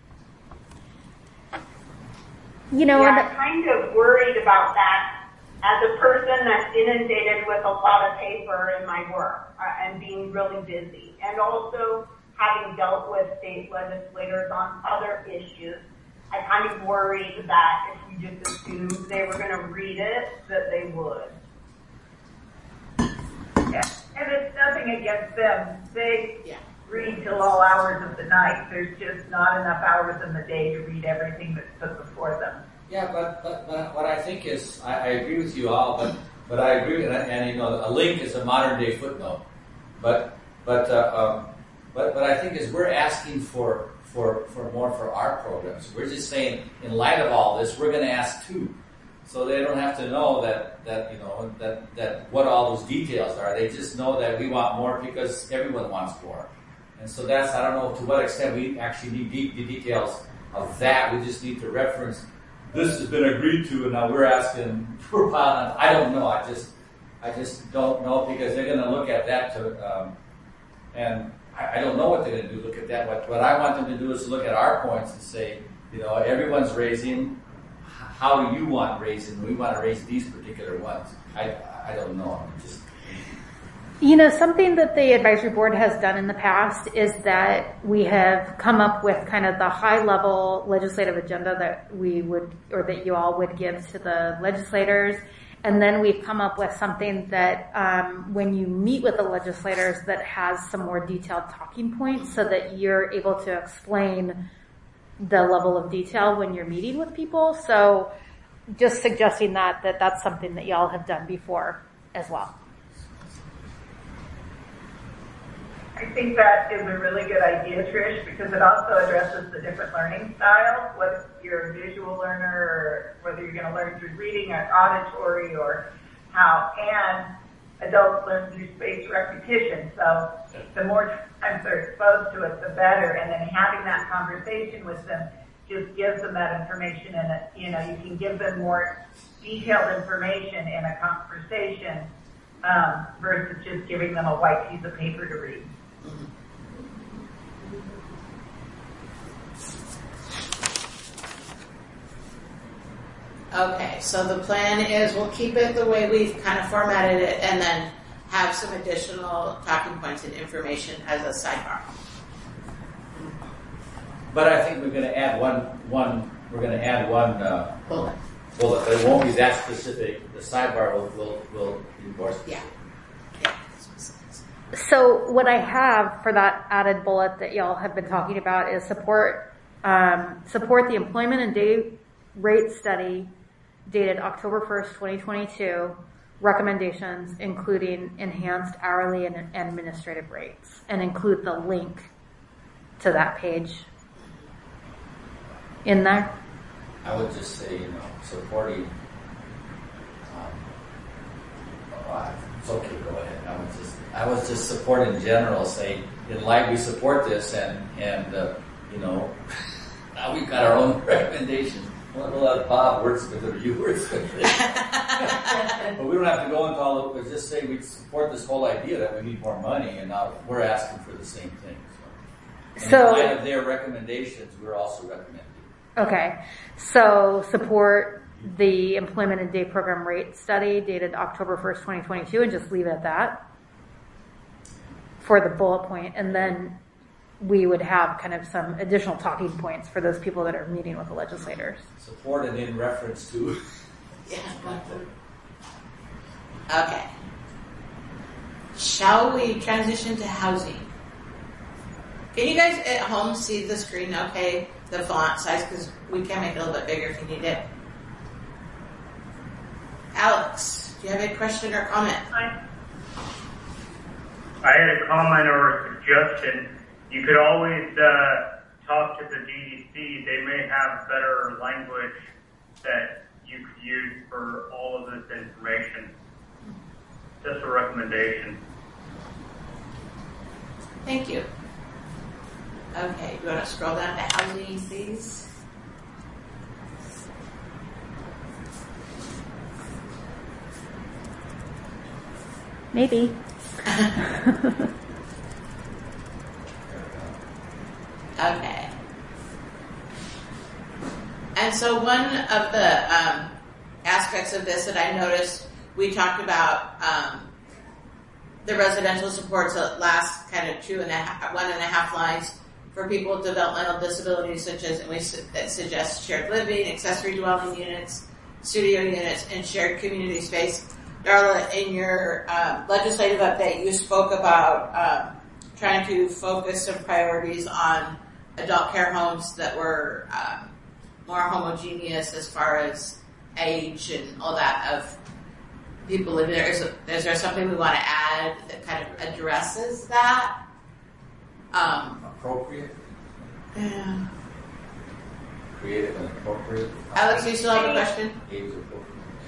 I'm kind of worried about that as a person that's inundated with a lot of paper in my work and being really busy, and also having dealt with state legislators on other issues. I kind of worried that if we just assumed they were going to read it, that they would. Yeah, and it's nothing against them. They read till all hours of the night. There's just not enough hours in the day to read everything that's put before them. Yeah, but what I think is, I agree with you all, but I agree, and a link is a modern day footnote. But I think is we're asking for more for our programs. We're just saying, in light of all this, we're going to ask too, so they don't have to know that what all those details are. They just know that we want more because everyone wants more. And so that's, I don't know to what extent we actually need the details of that. We just need to reference, this has been agreed to, and now we're asking for piling on. I don't know. I just don't know, because they're going to look at that and I don't know what they're going to do. Look at that. What I want them to do is to look at our points and say, everyone's raising. How do you want raising? We want to raise these particular ones. I don't know. Something that the advisory board has done in the past is that we have come up with kind of the high level legislative agenda that we would, or that you all would give to the legislators. And then we've come up with something that, when you meet with the legislators, that has some more detailed talking points so that you're able to explain the level of detail when you're meeting with people. So just suggesting that's something that y'all have done before as well. I think that is a really good idea, Trish, because it also addresses the different learning styles, whether you're a visual learner or whether you're going to learn through reading or auditory, or how, and adults learn through spaced repetition. So the more times they're exposed to it, the better. And then having that conversation with them just gives them that information, and you can give them more detailed information in a conversation versus just giving them a white piece of paper to read. Okay, so the plan is we'll keep it the way we've kind of formatted it, and then have some additional talking points and information as a sidebar. But I think we're going to add one bullet. But it won't be that specific. The sidebar will endorse it. Yeah. So what I have for that added bullet that y'all have been talking about is support the employment and day rate study dated October 1st, 2022, recommendations including enhanced hourly and administrative rates, and include the link to that page in there. I would just say, supporting. It's okay, go ahead. I was just support in general. Say, in light, we support this, and now we've got our own recommendations. We'll let Bob words with it, or you words with it. But we don't have to go into all of it. Just say we support this whole idea that we need more money, and now we're asking for the same thing. And So- in light of their recommendations, we're also recommending. Okay, so support the employment and day program rate study dated October 1st, 2022, and just leave it at that for the bullet point, and then we would have kind of some additional talking points for those people that are meeting with the legislators. Support and in reference to. Yeah. Okay. Shall we transition to housing? Can you guys at home see the screen okay? The font size, because we can make it a little bit bigger if you need it. Alex, do you have a question or comment? I had a comment or a suggestion. You could always talk to the DEC. They may have better language that you could use for all of this information. Just a recommendation. Thank you. Okay, do you want to scroll down to housing, please? Maybe. Okay. And so one of the aspects of this that I noticed, we talked about the residential supports that last kind of 1.5 lines for people with developmental disabilities, such as that suggest shared living, accessory dwelling units, studio units, and shared community space. Darla, in your legislative update, you spoke about trying to focus some priorities on adult care homes that were more homogeneous as far as age and all that of people living there. Is there something we want to add that kind of addresses that? Appropriate? Yeah. Creative and appropriate. Alex, you still have a question? Age appropriate.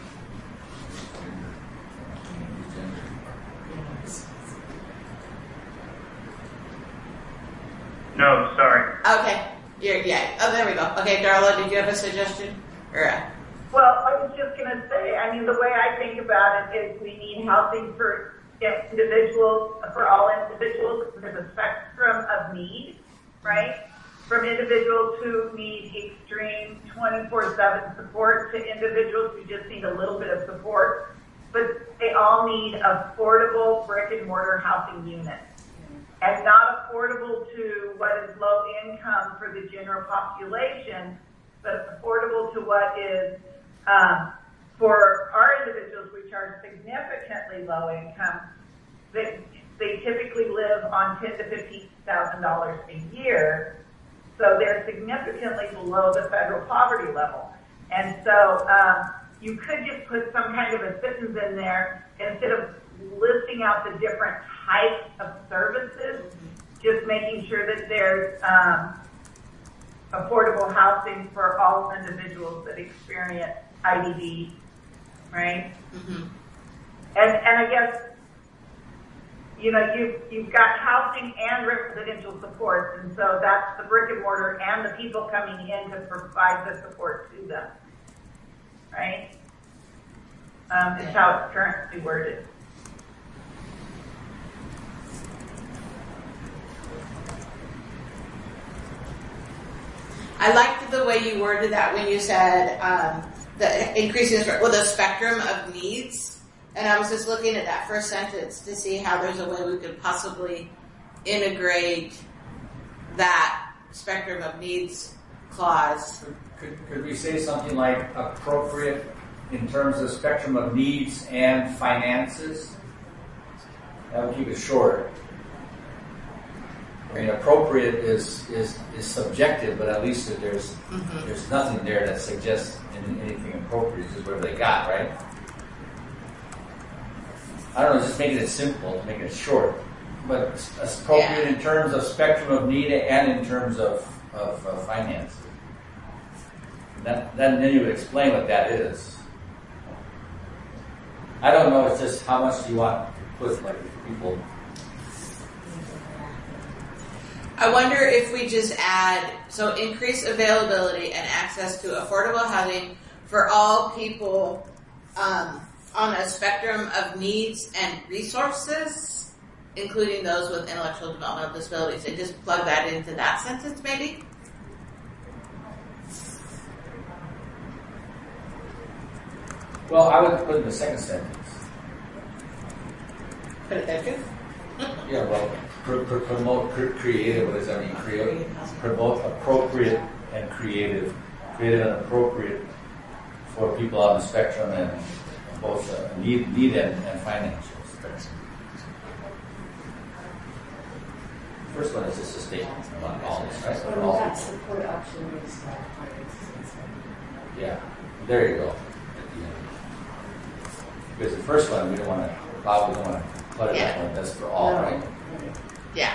No, sorry. Okay. Oh, there we go. Okay, Darla, did you have a suggestion? Well, I was just going to say, I mean, the way I think about it is we need housing for individuals, for all individuals. There's a spectrum of need, right? From individuals who need extreme 24/7 support to individuals who just need a little bit of support. But they all need affordable brick and mortar housing units. And not affordable to what is low income for the general population, but affordable to what is, for our individuals, which are significantly low income. They typically live on $10,000 to $15,000 a year, so they're significantly below the federal poverty level. And so you could just put some kind of a sentence in there instead of listing out the different types of services, just making sure that there's affordable housing for all individuals that experience IDD, right? Mm-hmm. And I guess, you know, you've got housing and residential supports, and so that's the brick and mortar and the people coming in to provide the support to them, right? Is how it's currently worded. I liked the way you worded that when you said the increasing with a spectrum of needs. And I was just looking at that first sentence to see how there's a way we could possibly integrate that spectrum of needs clause. Could we say something like appropriate in terms of spectrum of needs and finances? That would keep it short. I mean, appropriate is subjective, but at least there's nothing there that suggests anything appropriate. It's just whatever they got, right? I don't know, just making it simple, making it short. But appropriate in terms of spectrum of need and in terms of finances. Then you would explain what that is. I don't know, it's just how much do you want to put like people. I wonder if we just add, so increase availability and access to affordable housing for all people on a spectrum of needs and resources. including those with intellectual developmental disabilities, and just plug that into that sentence, maybe? Well, I would put in the second sentence. Put it there too? Yeah, well, promote creative, what does that mean? Promote appropriate and creative and appropriate for people on the spectrum and both need and financials. First one is just a statement about all this, right? Well, that support option is yeah, there you go. Because the first one, we don't want to put it that one. That's for all, right? Yeah.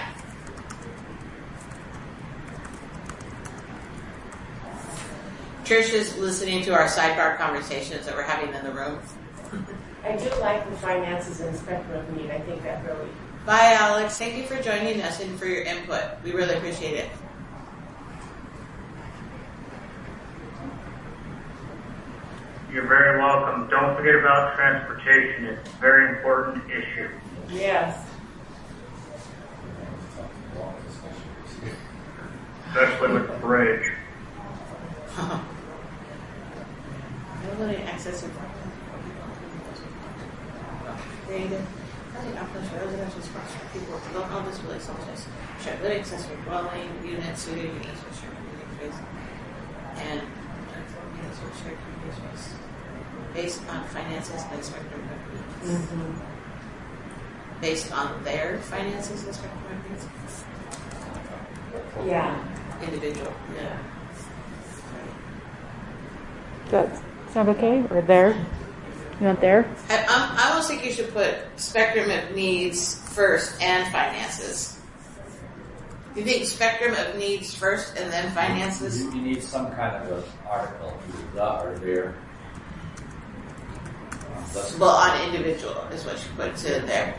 Trish is listening to our sidebar conversations that we're having in the room. I do like the finances and spectrum of need. I think that really. Bye, Alex. Thank you for joining us and for your input. We really appreciate it. You're very welcome. Don't forget about transportation. It's a very important issue. Yes. Especially with the bridge. Ability to access creative. Residential spots for people with local disabilities such as shared living, accessory dwelling, units, suited units with shared living space, and units with shared living space based on finances and spectrum of needs. Mm-hmm. Based on their finances and spectrum of needs. Yeah. Individual. Yeah. Does that sound okay? Or there? You want there? I almost think you should put spectrum of needs first and finances. Do you think spectrum of needs first and then finances? You need some kind of an article, either the or there. Well, on individual is what you put to there.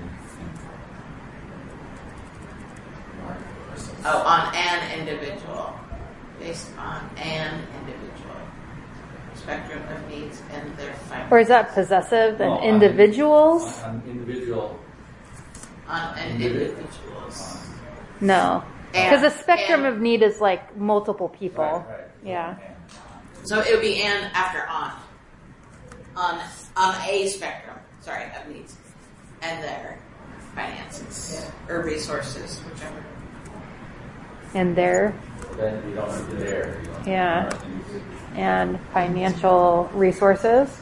Oh, on an individual. Based on an individual. Spectrum of needs and their finances. Or is that possessive and individuals? On individual. On an individuals. No. Because a spectrum of need is like multiple people. Right. Yeah. So it would be an after on. On a spectrum, of needs. And their finances. Or resources, whichever. And their. Then you don't have to there. Yeah. And financial resources.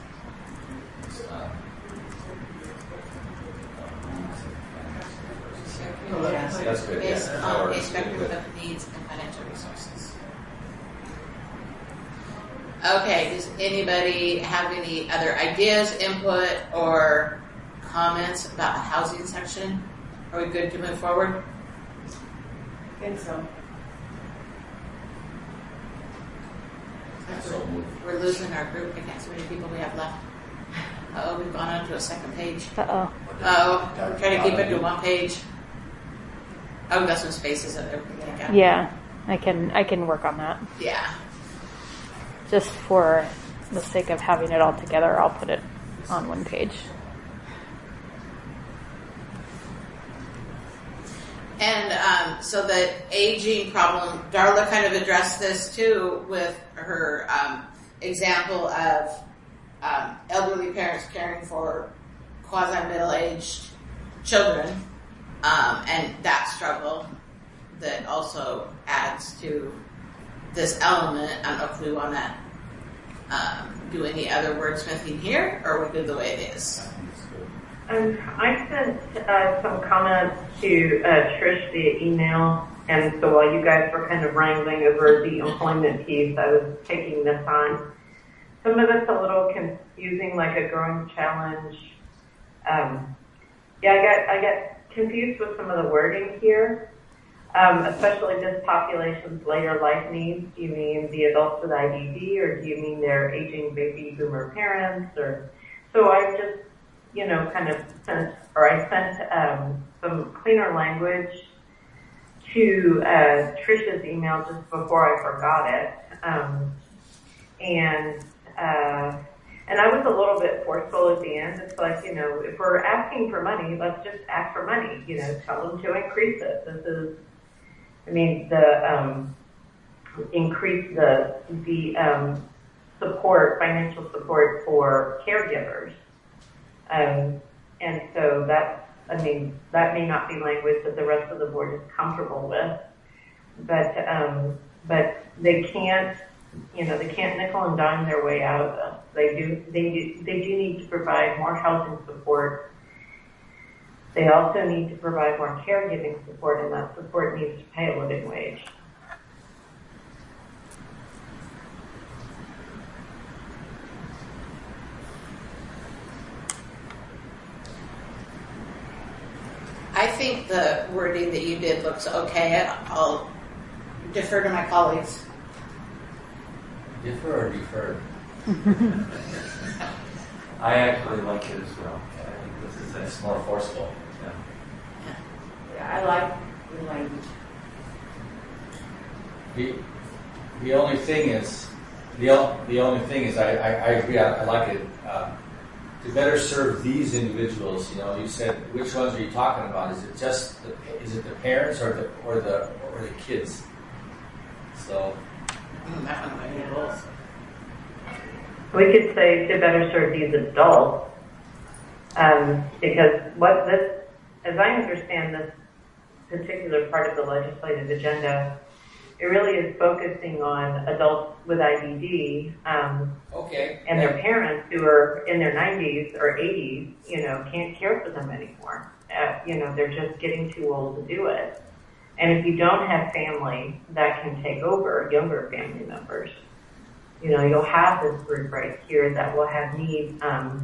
That's good. Based on a spectrum of needs and financial resources. Okay, does anybody have any other ideas, input, or comments about the housing section? Are we good to move forward? I think so. We're losing our group. I can't see how many people we have left. Oh, we've gone on to a second page. Uh-oh. Oh, we're trying to keep it to one page. Oh, we've got some spaces that we can take out. Yeah, I can work on that. Yeah. Just for the sake of having it all together, I'll put it on one page. And so the aging problem, Darla kind of addressed this too with her example of elderly parents caring for quasi-middle-aged children, and that struggle that also adds to this element. I don't know if we want to do any other wordsmithing here, or we're good the way it is. I sent some comments to Trish via email, and so while you guys were kind of wrangling over the employment piece, I was taking this on. Some of it's a little confusing, like a growing challenge. I get confused with some of the wording here, especially this population's later life needs. Do you mean the adults with IDD, or do you mean their aging baby boomer parents? So I just I sent some cleaner language to Trish's email just before I forgot it. And I was a a little bit forceful at the end. It's like, if we're asking for money, let's just ask for money. Tell them to increase it. Increase the support, financial support for caregivers. And so that may not be language that the rest of the board is comfortable with, but they can't nickel and dime their way out of this. They do need to provide more housing support. They also need to provide more caregiving support, and that support needs to pay a living wage. I think the wording that you did looks okay. I'll defer to my colleagues. Defer or deferred? I actually like it as well. I think it's more forceful. Yeah, I like the language. The only thing is, I agree. I like it. To better serve these individuals, you said, which ones are you talking about? Is it just the parents or the kids? So that one might be both. We could say to better serve these adults, because as I understand this particular part of the legislative agenda, it really is focusing on adults with IBD, and their parents who are in their 90s or 80s, can't care for them anymore. They're just getting too old to do it. And if you don't have family that can take over, younger family members, you'll have this group right here that will have need,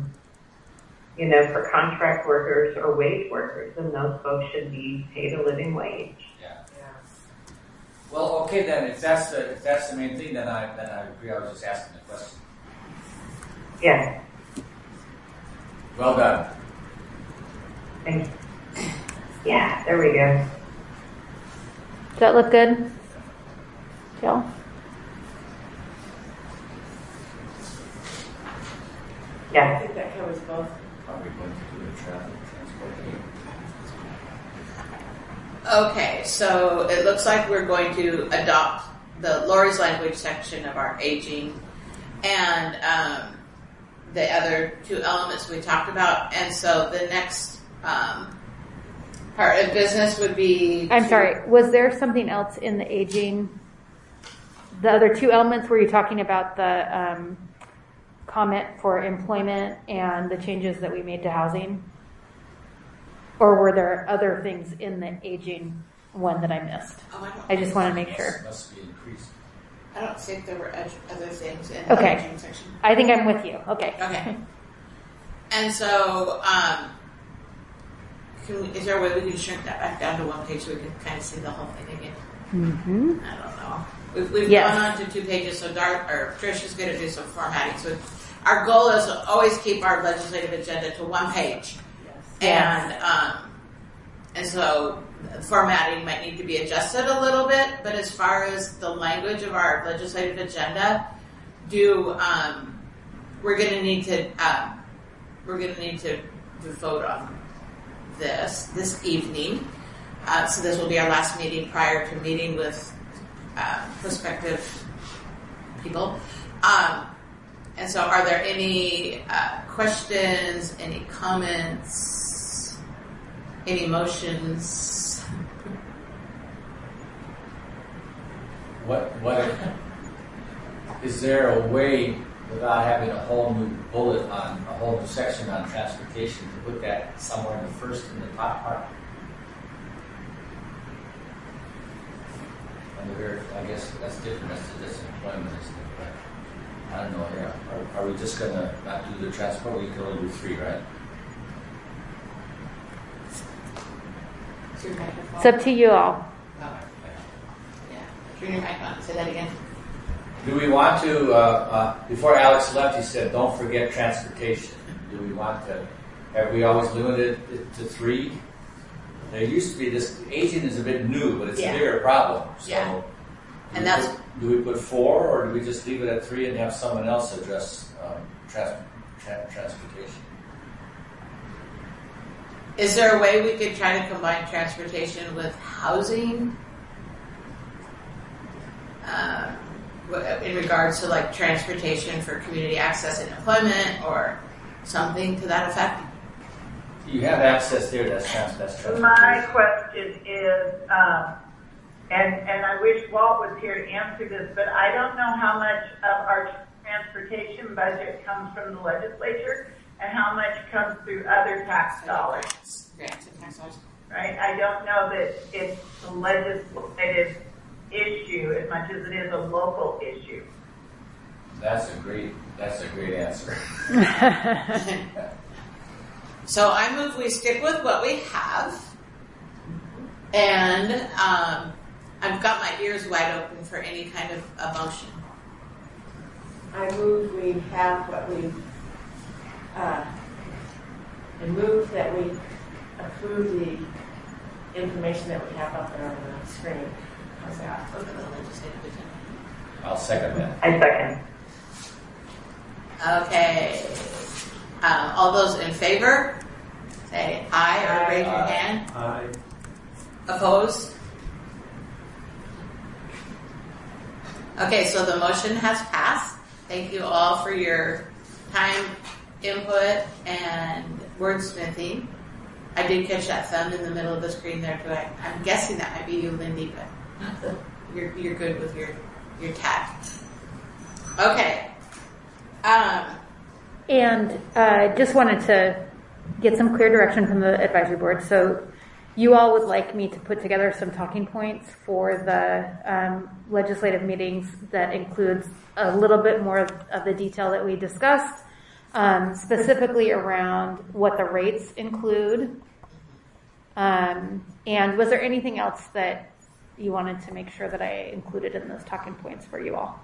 for contract workers or wage workers, and those folks should be paid a living wage. Yeah. Well, okay then. If that's the main thing, then I agree. I was just asking the question. Yeah. Well done. Thank you. Yeah, there we go. Does that look good, Jill? Yeah. I think that covers both. Are we going to do the transport? Okay, so it looks like we're going to adopt the Lori's language section of our aging and the other two elements we talked about. And so the next part of business would be... I'm sorry, was there something else in the aging? The other two elements, were you talking about the comment for employment and the changes that we made to housing? Or were there other things in the aging one that I missed? I just want to make sure. Must be increased. I don't think there were other things in the aging section. I think I'm with you. Okay. And so, is there a way we can shrink that back down to one page so we can kind of see the whole thing again? Mm-hmm. I don't know. We've gone on to 2 pages, so Trish is going to do some formatting. So our goal is to always keep our legislative agenda to 1 page. And so formatting might need to be adjusted a little bit, but as far as the language of our legislative agenda, we're going to need to vote on this evening. So this will be our last meeting prior to meeting with prospective people. And so are there any questions, any comments, any motions? What is there a way, without having a whole new bullet on a whole new section on transportation, to put that somewhere in the first and the top part? I guess that's different. That's employment, isn't it? But I don't know. Yeah. Are we just gonna not do the transport? We can only do 3, right? It's up to you all. Turn your mic on. Say that again. Do we want to, before Alex left, he said, don't forget transportation. Do we want to, have we always limited it to 3? There used to be this, aging is a bit new, but it's a bigger problem. So do we put 4, or do we just leave it at 3 and have someone else address transportation. Is there a way we could try to combine transportation with housing? In regards to like transportation for community access and employment or something to that effect? You have access there, that's transportation. My question is, and I wish Walt was here to answer this, but I don't know how much of our transportation budget comes from the legislature and how much comes through other tax dollars. Grants and tax dollars. Right? I don't know that it's a legislative issue as much as it is a local issue. That's a great answer. So I move we stick with what we have, and I've got my ears wide open for any kind of emotion. I move we have what we, I move that we approve the information that we have up there on the screen. How's that? I'll second that. I second. Okay. All those in favor, say aye or raise your hand. Aye. Opposed? Okay, so the motion has passed. Thank you all for your time, input, and wordsmithing. I did catch that thumb in the middle of the screen there too. I'm guessing that might be you, Lindy, but you're good with your tact. Okay. And just wanted to get some clear direction from the advisory board. So you all would like me to put together some talking points for the legislative meetings that includes a little bit more of the detail that we discussed, specifically around what the rates include. And was there anything else that you wanted to make sure that I included in those talking points for you all?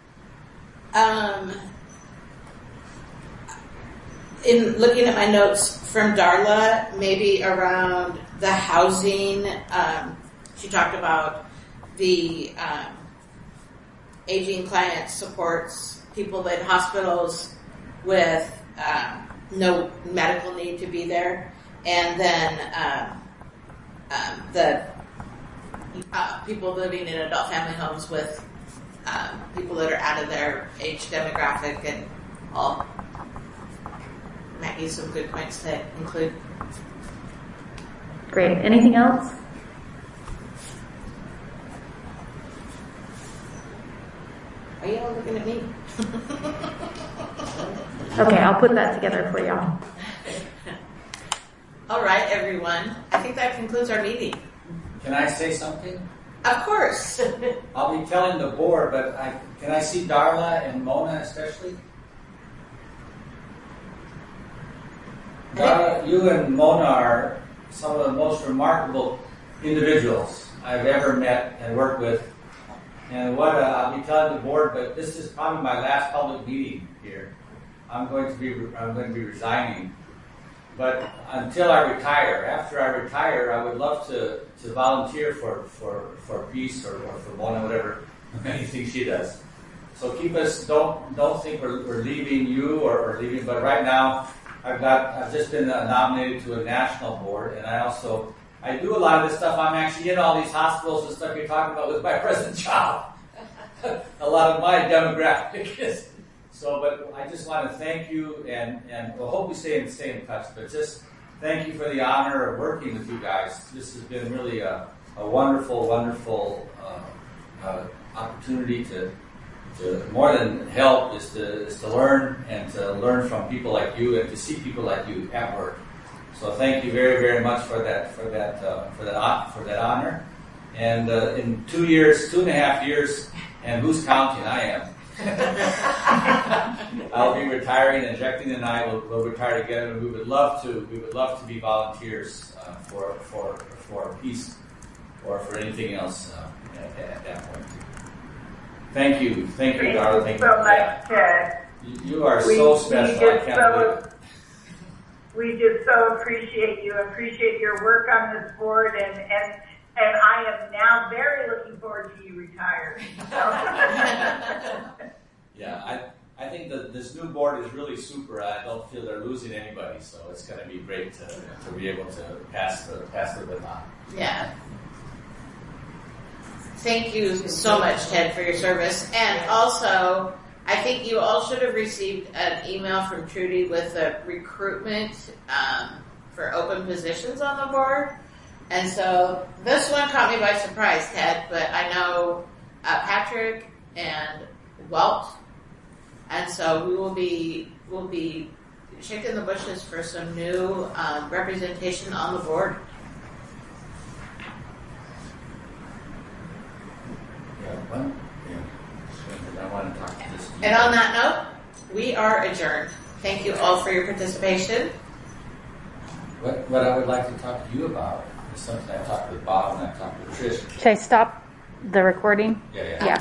In looking at my notes from Darla, maybe around the housing, she talked about the aging client supports people in hospitals with no medical need to be there, and then the people living in adult family homes with people that are out of their age demographic and all. Might be some good points to include. Great. Anything else? Are you all looking at me? Okay, I'll put that together for y'all. All right, everyone. I think that concludes our meeting. Can I say something? Of course. I'll be telling the board, but can I see Darla and Mona especially? Darla, you and Mona are some of the most remarkable individuals I've ever met and worked with. And what I'll be telling the board, but this is probably my last public meeting here. I'm going to be resigning. But until I retire, after I retire, I would love to volunteer for Peace or for Mona, whatever, anything she does. So keep us. Don't think we're leaving you or leaving. But right now, I've just been nominated to a national board, and I do a lot of this stuff. I'm actually in all these hospitals and stuff you're talking about with my present job. A lot of my demographic is. So, but I just want to thank you, and we'll hope we stay in touch. But just thank you for the honor of working with you guys. This has been really a wonderful opportunity to more than help is to learn and to learn from people like you and to see people like you at work. So thank you very, very much for that honor. And in 2.5 years, and who's counting? I am. I'll be retiring, and Jacqueline and I will retire together. And we would love to be volunteers for Peace or for anything else at that point. Thank you, Darla. Thank you so much, Ted. You are so special. I can't believe it. We just so appreciate you. Appreciate your work on this board, and I am now very looking forward to you retiring. Yeah, I think think that this new board is really super. I don't feel they're losing anybody, so it's going to be great to be able to pass the baton. Yeah. Thank you so much, Ted, for your service. And also, I think you all should have received an email from Trudy with a recruitment for open positions on the board. And so this one caught me by surprise, Ted, but I know Patrick and Walt, and so we'll be shaking the bushes for some new representation on the board. I want to talk to this. And on that note, we are adjourned. Thank you all for your participation. What I would like to talk to you about is something I talked with Bob and I talked with Trish. Should I stop the recording? Yeah. Yeah.